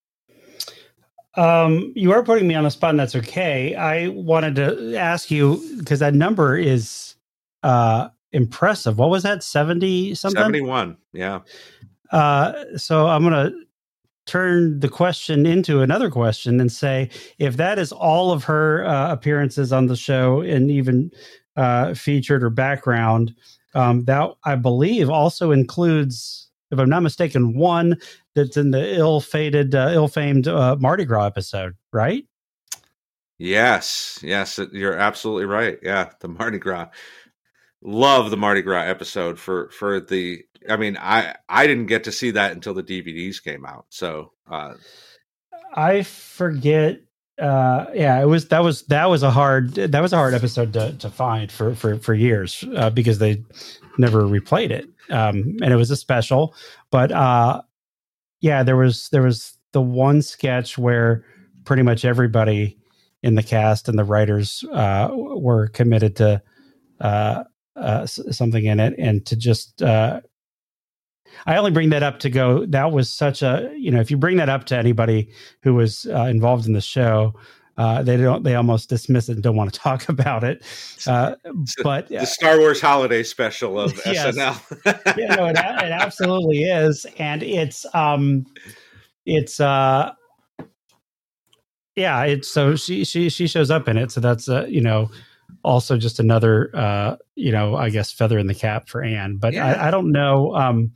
Um, you are putting me on the spot, and that's okay. I wanted to ask you, because that number is uh, impressive. What was that? seventy something? seventy-one. Yeah. Uh, so I'm going to turn the question into another question and say, if that is all of her uh, appearances on the show and even uh, featured or background, Um, that, I believe, also includes, if I'm not mistaken, one that's in the ill-fated, uh, ill-famed uh, Mardi Gras episode, right? Yes, yes, you're absolutely right. Yeah, the Mardi Gras. Love the Mardi Gras episode for for the. I mean, I I didn't get to see that until the D V Ds came out. So uh, I forget. Uh, yeah, it was that was that was a hard that was a hard episode to, to find for for for years uh, because they never replayed it, um, and it was a special. But uh, yeah, there was there was the one sketch where pretty much everybody in the cast and the writers uh, were committed to uh, uh, something in it, and to just. Uh, I only bring that up to go, that was such a, you know, if you bring that up to anybody who was uh, involved in the show, uh, they don't, they almost dismiss it and don't want to talk about it. Uh, but the Star Wars holiday special of yes. S N L. Yeah, no, it, it absolutely is. And it's, um, it's, uh, yeah, it's, so she, she, she shows up in it. So that's, uh, you know, also just another, uh, you know, I guess feather in the cap for Anne, but yeah. I, I don't know. Um,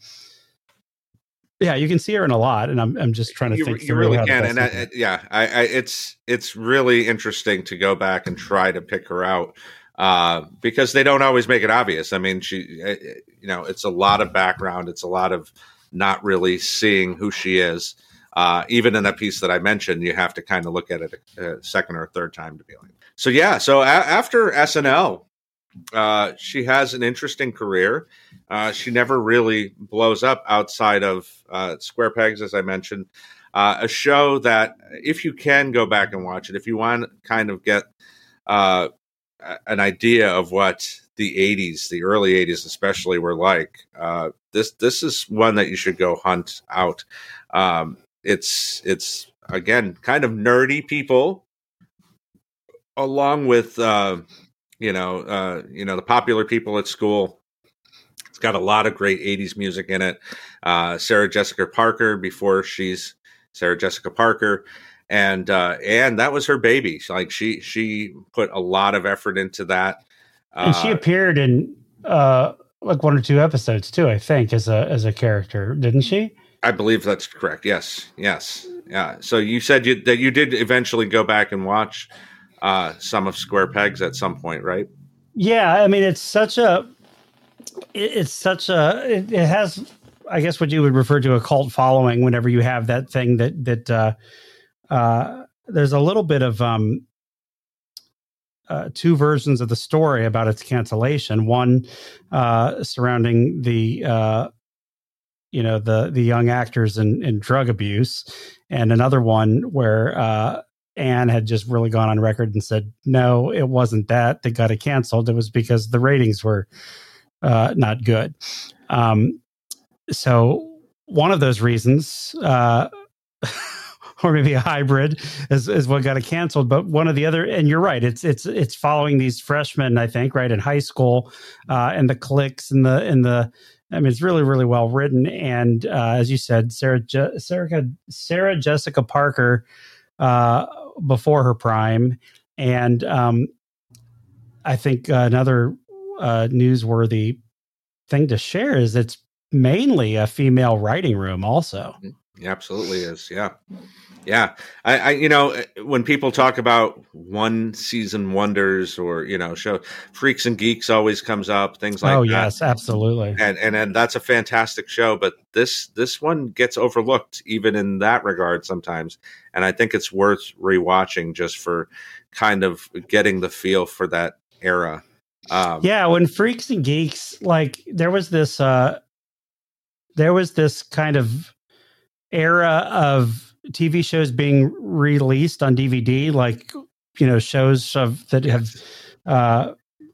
Yeah, you can see her in a lot, and I'm I'm just trying to you, think. You really can, and I, yeah, I, I, it's it's really interesting to go back and try to pick her out uh, because they don't always make it obvious. I mean, she, you know, it's a lot of background, it's a lot of not really seeing who she is. Uh, even in that piece that I mentioned, you have to kind of look at it a, a second or a third time to be like. So yeah, so a- after S N L. Uh, she has an interesting career. Uh, she never really blows up outside of uh, Square Pegs, as I mentioned. Uh, a show that, if you can go back and watch it, if you want to kind of get uh, an idea of what the eighties, the early eighties especially, were like, uh, this this is one that you should go hunt out. Um, it's it's again kind of nerdy people, along with. Uh, You know, uh, you know the popular people at school. It's got a lot of great eighties music in it. Uh, Sarah Jessica Parker before she's Sarah Jessica Parker, and uh, and that was her baby. Like she she put a lot of effort into that. Uh, and she appeared in uh, like one or two episodes too, I think, as a as a character, didn't she? I believe that's correct. Yes, yes, yeah. So you said you, that you did eventually go back and watch. Uh, some of Square Pegs at some point, right? Yeah, I mean, it's such a, it, it's such a, it, it has, I guess, what you would refer to a cult following. Whenever you have that thing that that uh, uh, there's a little bit of um, uh, two versions of the story about its cancellation. One uh, surrounding the, uh, you know, the the young actors in, in drug abuse, and another one where. Uh, Anne had just really gone on record and said, no, it wasn't that. They got it canceled. It was because the ratings were uh, not good. Um, so one of those reasons, uh, or maybe a hybrid, is, is what got it canceled. But one of the other, and you're right, it's it's it's following these freshmen, I think, right, in high school, uh, and the cliques and the and the. I mean, it's really, really well written. And uh, as you said, Sarah Je- Sarah Sarah Jessica Parker. Uh, before her prime. And um, I think uh, another uh, newsworthy thing to share is it's mainly a female writing room also. It absolutely is. Yeah. Yeah. I, I, you know, when people talk about one season wonders or, you know, show Freaks and Geeks always comes up, things like oh, that. yes, absolutely. And, and, and that's a fantastic show, but this, this one gets overlooked even in that regard sometimes. And I think it's worth rewatching just for kind of getting the feel for that era. Um, yeah. When Freaks and Geeks, like there was this, uh, there was this kind of era of T V shows being released on D V D, like, you know, shows of that have uh,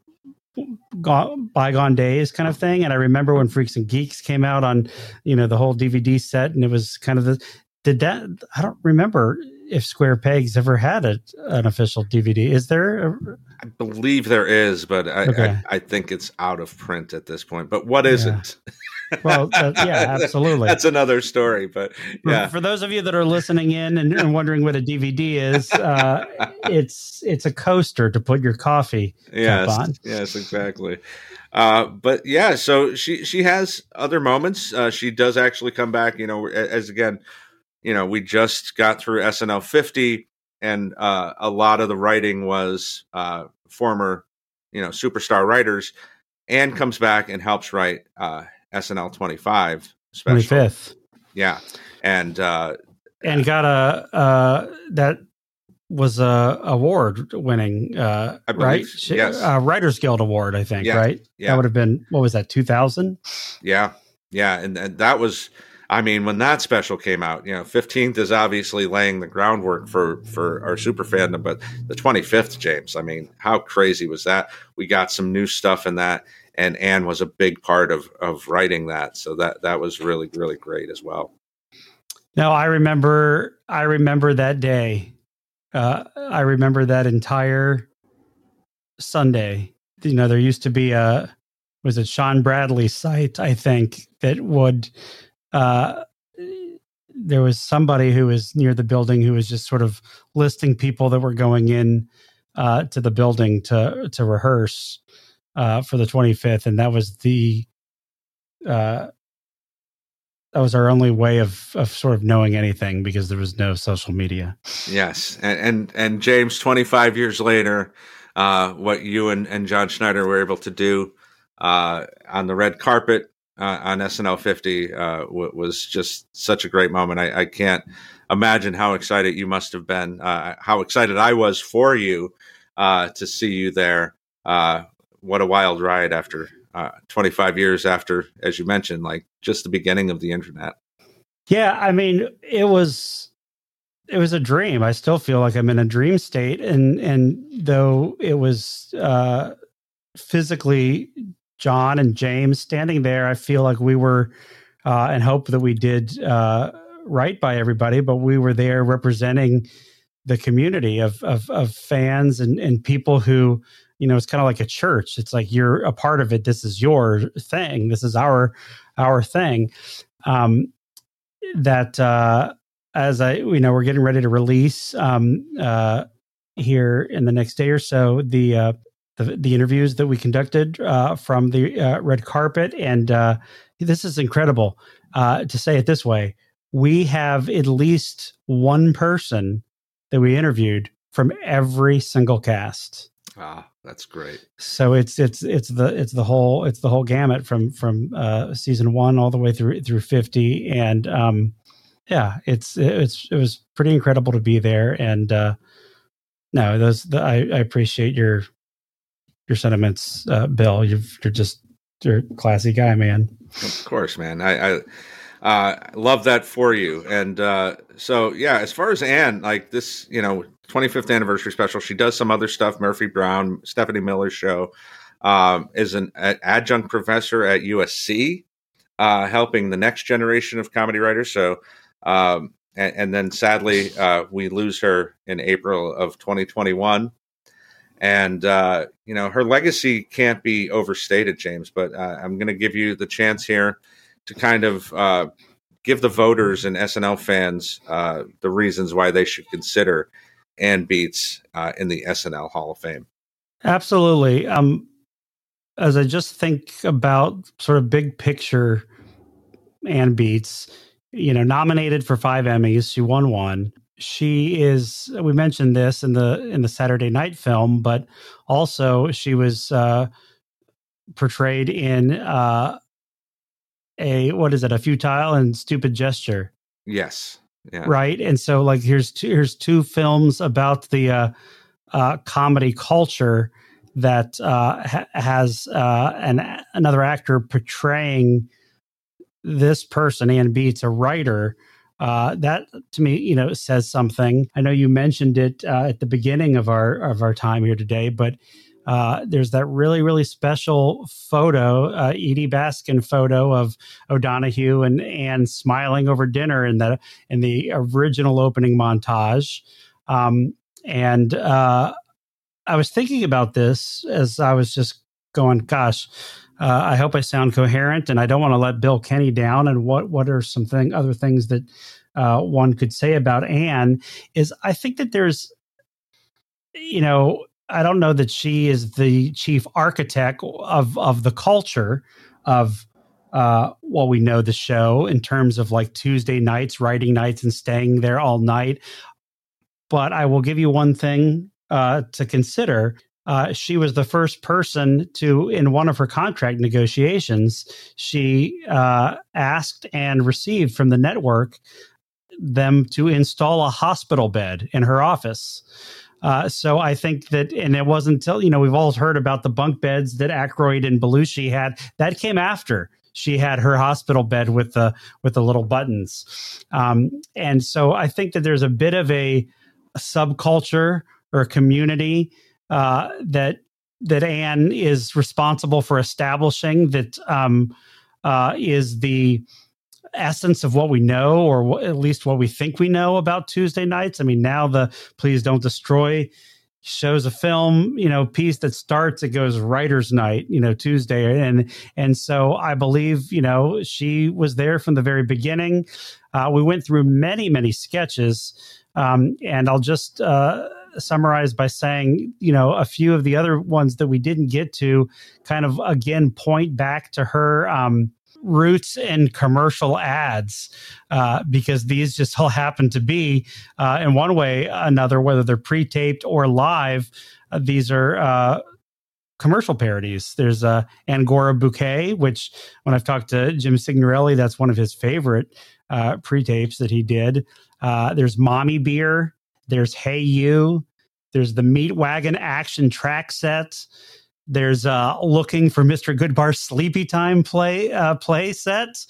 gone, bygone days kind of thing. And I remember when Freaks and Geeks came out on, you know, the whole D V D set, and it was kind of the, did that? I don't remember if Square Pegs ever had a, an official D V D. Is there? A, I believe there is, but I, Okay. I, I think it's out of print at this point. But what isn't? Well, uh, yeah, absolutely. That's another story. But yeah, For, for those of you that are listening in and, and wondering what a D V D is, uh, it's it's a coaster to put your coffee yes, cup on. yes, exactly. Uh, but yeah, so she she has other moments. Uh, she does actually come back. You know, as again, you know, we just got through S N L fifty, and uh, a lot of the writing was uh, former, you know, superstar writers. Anne comes back and helps write uh, S N L twenty-five special. twenty-fifth. Yeah, and uh, And got a uh, that was a award winning, uh, I believe, right? yes. Uh, Writers Guild Award, I think, Yeah, right? yeah. That would have been, what was that, two thousand? Yeah, yeah, and, and that was, I mean, when that special came out, you know, fifteenth is obviously laying the groundwork for for our super fandom, but the twenty-fifth, James, I mean, how crazy was that? We got some new stuff in that, and Anne was a big part of of writing that, so that that was really really great as well. No, I remember. I remember that day. Uh, I remember that entire Sunday. You know, there used to be a was it Sean Bradley's site, I think, that would. Uh, there was somebody who was near the building who was just sort of listing people that were going in uh, to the building to to rehearse uh, for the twenty-fifth, and that was the. Uh, That was our only way of, of sort of knowing anything because there was no social media. Yes, and and, and James, twenty-five years later, uh, what you and, and John Schneider were able to do uh, on the red carpet uh, on S N L fifty uh, w- was just such a great moment. I, I can't imagine how excited you must have been, uh, how excited I was for you uh, to see you there. Uh, what a wild ride after uh, twenty-five years after, as you mentioned, like just the beginning of the internet. Yeah, I mean, it was it was a dream. I still feel like I'm in a dream state, and and though it was uh, physically John and James standing there, I feel like we were uh, and hope that we did uh, right by everybody, but we were there representing the community of of, of fans and and people who. You know, it's kind of like a church. It's like you're a part of it. This is your thing. This is our our thing. Um, that uh, as I, you know, we're getting ready to release um, uh, here in the next day or so the uh, the, the interviews that we conducted uh, from the uh, red carpet, and uh, this is incredible. Uh, to say it this way, we have at least one person that we interviewed from every single cast. Ah, that's great. So it's it's it's the it's the whole it's the whole gamut from from uh, season one all the way through through fifty, and um, yeah, it's it's it was pretty incredible to be there. And uh, no, those the, I, I appreciate your your sentiments, uh, Bill. You've, you're just you're a classy guy, man. Of course, man. I, I uh, love that for you. And uh, so yeah, as far as Anne, like this, you know. twenty-fifth anniversary special. She does some other stuff. Murphy Brown, Stephanie Miller's show, um, is an a, adjunct professor at U S C, uh, helping the next generation of comedy writers. So, um, and, and then sadly, uh, we lose her in April of twenty twenty-one. And, uh, you know, her legacy can't be overstated, James, but uh, I'm going to give you the chance here to kind of uh, give the voters and S N L fans uh, the reasons why they should consider Anne Beatts uh, in the S N L Hall of Fame. Absolutely. Um, as I just think about sort of big picture Anne Beatts, you know, nominated for five Emmys, she won one. She is, we mentioned this in the in the Saturday Night film, but also she was uh, portrayed in uh, a, what is it, a Futile and Stupid Gesture. Yes. Yeah. Right. And so like here's two here's two films about the uh, uh, comedy culture that uh, ha- has uh, an another actor portraying this person, Anne Beatts, a writer. Uh, that to me, you know, says something. I know you mentioned it uh, at the beginning of our of our time here today, but Uh, there's that really, really special photo, uh, Edie Baskin photo of O'Donoghue and Anne smiling over dinner in the in the original opening montage. Um, and uh, I was thinking about this as I was just going, gosh, uh, I hope I sound coherent, and I don't want to let Bill Kenny down. And what what are some thing, other things that uh, one could say about Anne is I think that there's, you know, I don't know that she is the chief architect of of the culture of uh, well, we know the show in terms of like Tuesday nights, writing nights, and staying there all night. But I will give you one thing uh, to consider. Uh, she was the first person to, in one of her contract negotiations, she uh, asked and received from the network them to install a hospital bed in her office. Uh, so I think that, and it wasn't until, you know, we've all heard about the bunk beds that Aykroyd and Belushi had. That came after she had her hospital bed with the with the little buttons. Um, and so I think that there's a bit of a, a subculture or a community uh, that that Anne is responsible for establishing that um, uh, is the essence of what we know, or w- at least what we think we know about Tuesday nights. I mean, now the Please Don't Destroy shows a film, you know, piece that starts, it goes writer's night, you know, Tuesday. And, and so I believe, you know, she was there from the very beginning. Uh, we went through many, many sketches. Um, and I'll just uh, summarize by saying, you know, a few of the other ones that we didn't get to kind of, again, point back to her, um, roots in commercial ads, uh, because these just all happen to be, uh, in one way or another, whether they're pre-taped or live, uh, these are uh, commercial parodies. There's uh, Angora Bouquet, which when I've talked to Jim Signorelli, that's one of his favorite uh, pre-tapes that he did. Uh, there's Mommy Beer. There's Hey You. There's the Meat Wagon action track set. There's uh, Looking for Mister Goodbar's Sleepy Time play uh, play set.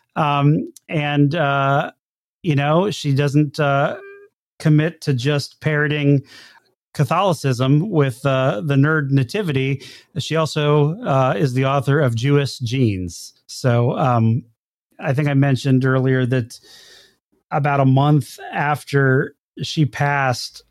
Um, and, uh, you know, she doesn't uh, commit to just parroting Catholicism with uh, the nerd nativity. She also uh, is the author of Jewish Genes. So um, I think I mentioned earlier that about a month after she passed,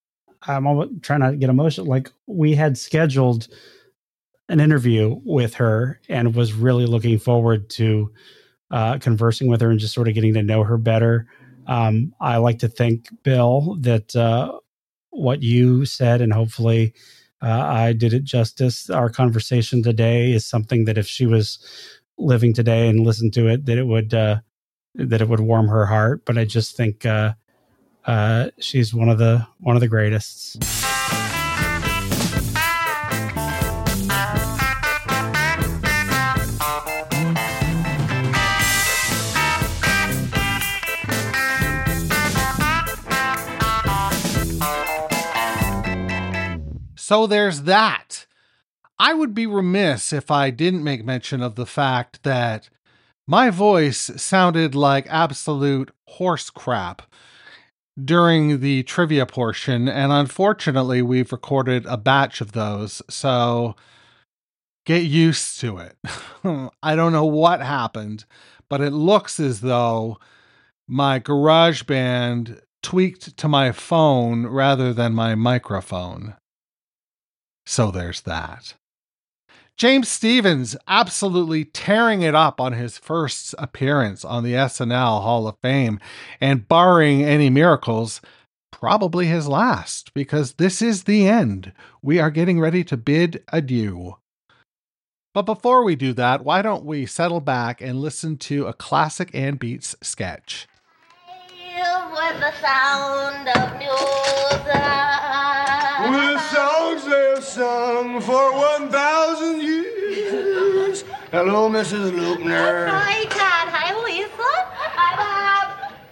I'm trying not to get emotional, like we had scheduled an interview with her and was really looking forward to uh, conversing with her and just sort of getting to know her better. Um, I like to think, Bill, that uh, what you said, and hopefully uh, I did it justice, our conversation today is something that if she was living today and listened to it, that it would uh, that it would warm her heart. But I just think uh, uh, she's one of the one of the greatest. So there's that. I would be remiss if I didn't make mention of the fact that my voice sounded like absolute horse crap during the trivia portion, and unfortunately we've recorded a batch of those, so get used to it. I don't know what happened, but it looks as though my GarageBand tweaked to my phone rather than my microphone. So there's that. James Stevens absolutely tearing it up on his first appearance on the S N L Hall of Fame, and barring any miracles, probably his last, because this is the end. We are getting ready to bid adieu. But before we do that, why don't we settle back and listen to a classic Ann Beats sketch. With the sound of music. With songs they've sung for one thousand years. Hello, Missus Loopner. Hi, Todd. Hi, Lisa. Hi, Bob.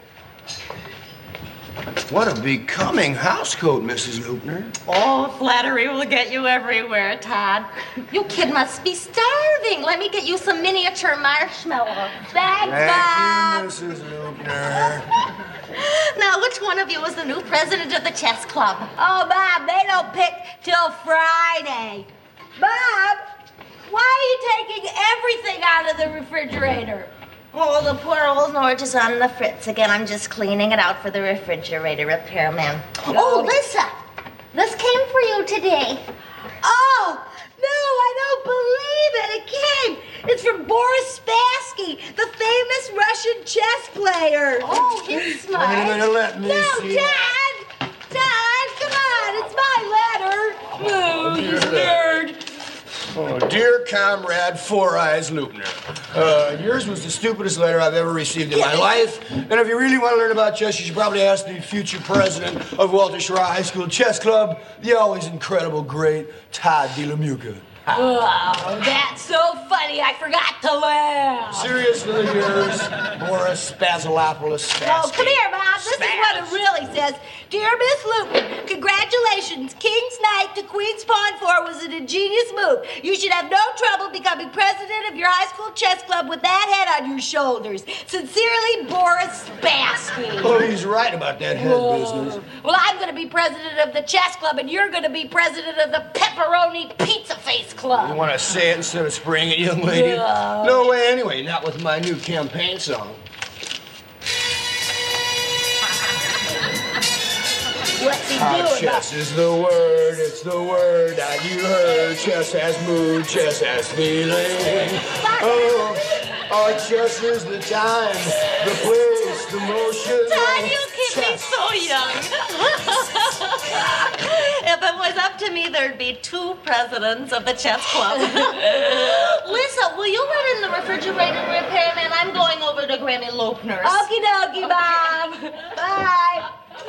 What a becoming housecoat, Missus Loopner. Oh, flattery will get you everywhere, Todd. You kid must be starving. Let me get you some miniature marshmallows. Thanks, Thank Bob. you, Missus Loopner. Now, which one one of you is the new president of the chess club. Oh, Bob, they don't pick till Friday. Bob, why are you taking everything out of the refrigerator? Oh, the poor old Norge is on the fritz again. I'm just cleaning it out for the refrigerator repairman. Oh, Lisa, this came for you today. Oh, no, I don't believe it. It came. It's from Boris Spassky, the famous Russian chess player. Oh, he's smart. Wait a minute, let me No, see. Dad! Dad, come on, it's my letter. Oh, you nerd. Oh, dear comrade Four Eyes Lupner, uh, yours was the stupidest letter I've ever received in my life. And if you really want to learn about chess, you should probably ask the future president of Walter Schra High School Chess Club, the always incredible, great Todd DeLamuca. Oh, that's so funny, I forgot to laugh. Seriously, yours, Boris Spazilopoulos. Oh, come here, Bob. This is what it really says. Dear Miss Lupin, congratulations. King's Knight to Queen's Pawn four was an ingenious move. You should have no trouble becoming president of your high school chess club with that head on your shoulders. Sincerely, Boris Spassky. Oh, he's right about that head Whoa. business. Well, I'm going to be president of the chess club, and you're going to be president of the pepperoni pizza face club. You want to say it instead of spraying it, young lady? Yeah. No way, anyway, not with my new campaign song. What's he Ah, doing? chess is the word, it's the word that you heard. Chess has mood, chess has feeling. Oh, oh, chess is the time, the place, the motion. Todd, you keep me so young. If it was up to me, there'd be two presidents of the chess club. Lisa, will you run in the refrigerator repairman? I'm going over to Granny Lopner's. Okie dokie, Bob. Bye.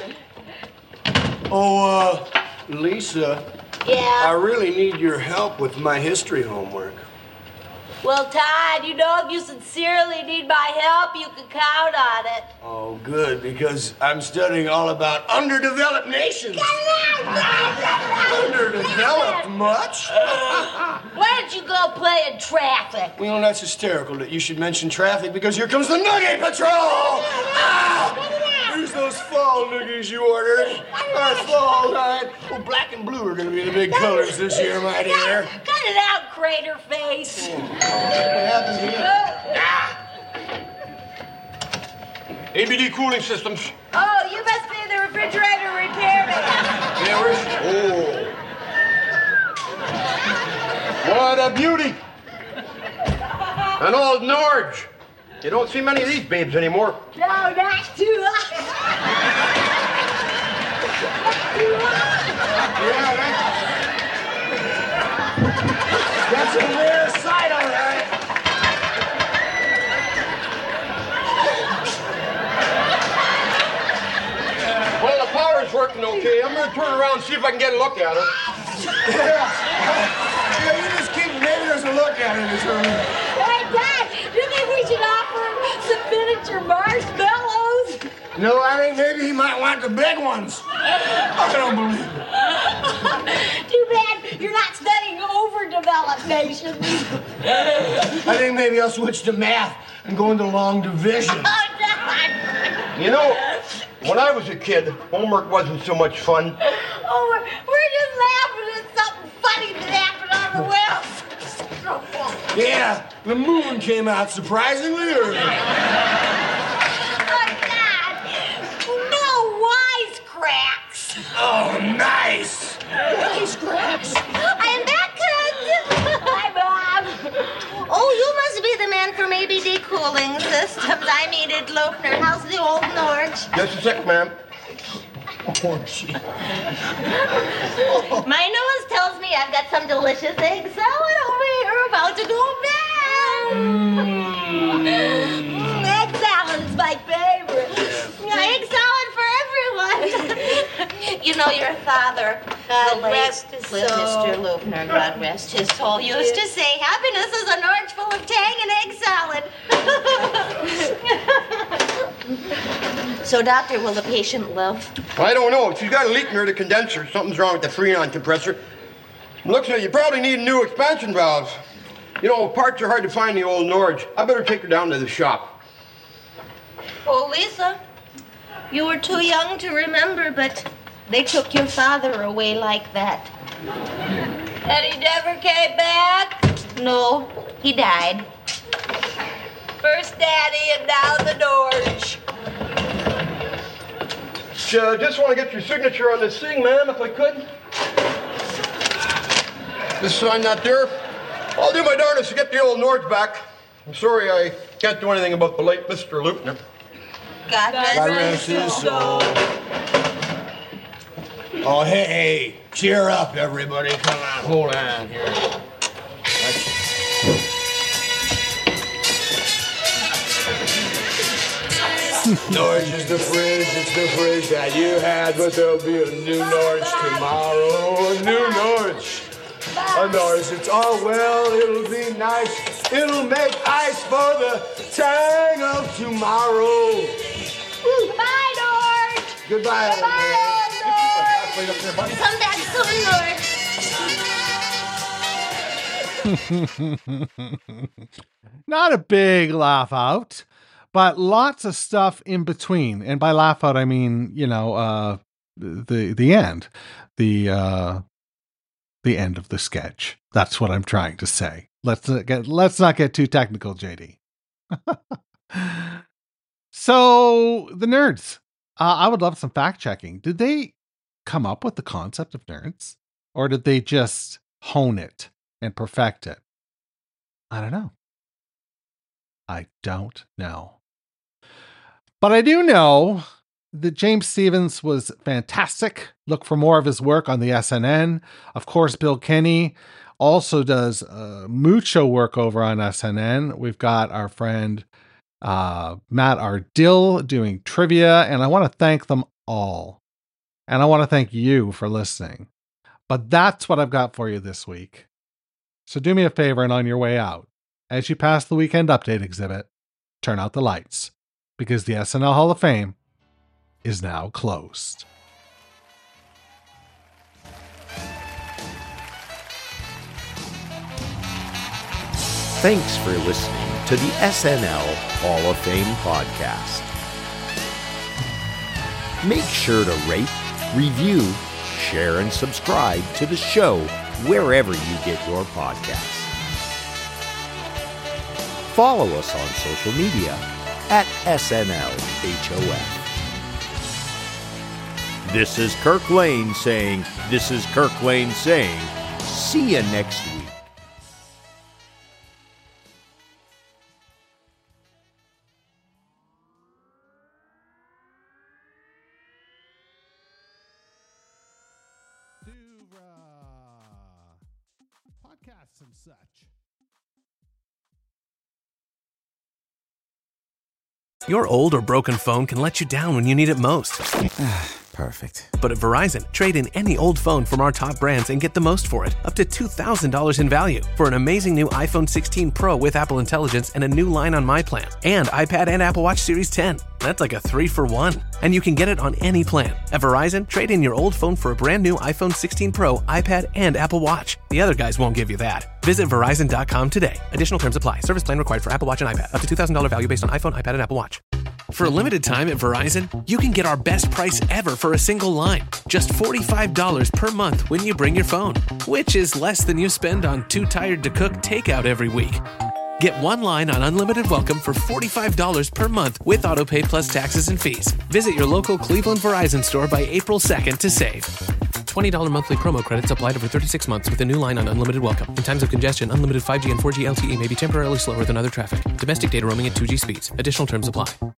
Oh, uh, Lisa. Yeah? I really need your help with my history homework. Well, Todd, you know if you sincerely need my help, you can count on it. Oh, good, because I'm studying all about underdeveloped nations. Underdeveloped much? Why don't you go play in traffic? Well, that's hysterical that you should mention traffic because here comes the Noogie Patrol! Ah! Here's those fall noogies you ordered. Our fall night. Well, black and blue are going to be the big colors this year, my dear. Cut it out, crater face. What happened to you? A B D cooling systems. Oh, you must be the refrigerator repairman. Yeah, where's... Oh. What a beauty. An old Norge. You don't see many of these babes anymore. No, not too much. Yeah, that's, that's a rare sight, all right. Well, the power's working okay. I'm going to turn around and see if I can get a look at her. Yeah. Yeah, you just keep, maybe there's a look at it in this room. Hey, Dad, do you think we should offer some miniature marshmallows? No, I think maybe he might want the big ones. I don't believe it. Too bad you're not studying overdeveloped nations. I think maybe I'll switch to math and go into long division. Oh, Dad. You know, when I was a kid, homework wasn't so much fun. Oh, we're, we're just laughing at something funny that happened on the web. Yeah, the moon came out surprisingly early. Oh, Dad, no wisecracks. Oh, nice. Wisecracks. I'm back, kids. Hi, Bob. Oh, you must be the man from A B D Cooling Systems. I needed Lopner. How's the old Norge? Just a sec, ma'am. Oh, gee. My nose tells me I've got some delicious egg salad over here about to go bad. Mm, egg salad's my favorite. Egg salad for everyone. You know, your father, God the late rest his Mister soul. Lupner, God rest his soul, used to say, happiness is an orange full of tang and egg salad. So, doctor, will the patient live? I don't know. She's got a leak near the condenser. Something's wrong with the Freon compressor. Looks like you probably need new expansion valves. You know, parts are hard to find in the old Norge. I better take her down to the shop. Oh, Lisa, You were too young to remember, but they took your father away like that. And he never came back? No, he died. First Daddy and now the Norge. Uh, just want to get your signature on this thing, ma'am, if I could. Just sign that there. I'll do my darndest to get the old Norge back. I'm sorry I can't do anything about the late Mister Lupner. God rest his soul. Oh, hey, hey, cheer up, everybody. Come on, hold on here. Norge is the fridge, it's the fridge that you had, but there'll be a new Norge tomorrow. A new Norge. A Norge, it's all well, it'll be nice. It'll make ice for the tang of tomorrow. Goodbye, Norge. Goodbye. Goodbye, old Norge. Come back soon, Norge. Not a big laugh out, but lots of stuff in between. And by laugh out, I mean, you know, uh, the the end, the uh, the end of the sketch. That's what I'm trying to say. Let's not get let's not get too technical, J D. So the nerds, uh, I would love some fact checking. Did they come up with the concept of nerds, or did they just hone it and perfect it? I don't know. I don't know. But I do know that James Stevens was fantastic. Look for more of his work on the S N N. Of course, Bill Kenny also does uh, mucho work over on S N N. We've got our friend uh, Matt Ardill doing trivia, and I want to thank them all. And I want to thank you for listening. But that's what I've got for you this week. So do me a favor, and on your way out, as you pass the weekend update exhibit, turn out the lights, because the S N L Hall of Fame is now closed. Thanks for listening to the S N L Hall of Fame podcast. Make sure to rate, review, share, and subscribe to the show wherever you get your podcasts. Follow us on social media at S N L H O F. This is Kirk Lane saying, this is Kirk Lane saying, see you next week. Podcasts and such. Your old or broken phone can let you down when you need it most. Perfect. But at Verizon, trade in any old phone from our top brands and get the most for it, up to two thousand dollars in value, for an amazing new iPhone sixteen Pro with Apple Intelligence and a new line on My Plan, and iPad and Apple Watch Series ten. That's like a three for one. And you can get it on any plan. At Verizon, trade in your old phone for a brand new iPhone sixteen Pro, iPad, and Apple Watch. The other guys won't give you that. Visit Verizon dot com today. Additional terms apply. Service plan required for Apple Watch and iPad. Up to two thousand dollars value based on iPhone, iPad, and Apple Watch. For a limited time at Verizon, you can get our best price ever for a single line. Just forty-five dollars per month when you bring your phone, which is less than you spend on Too Tired to Cook takeout every week. Get one line on Unlimited Welcome for forty-five dollars per month with AutoPay plus taxes and fees. Visit your local Cleveland Verizon store by April second to save. twenty dollars monthly promo credits applied over thirty-six months with a new line on Unlimited Welcome. In times of congestion, unlimited five G and four G L T E may be temporarily slower than other traffic. Domestic data roaming at two G speeds. Additional terms apply.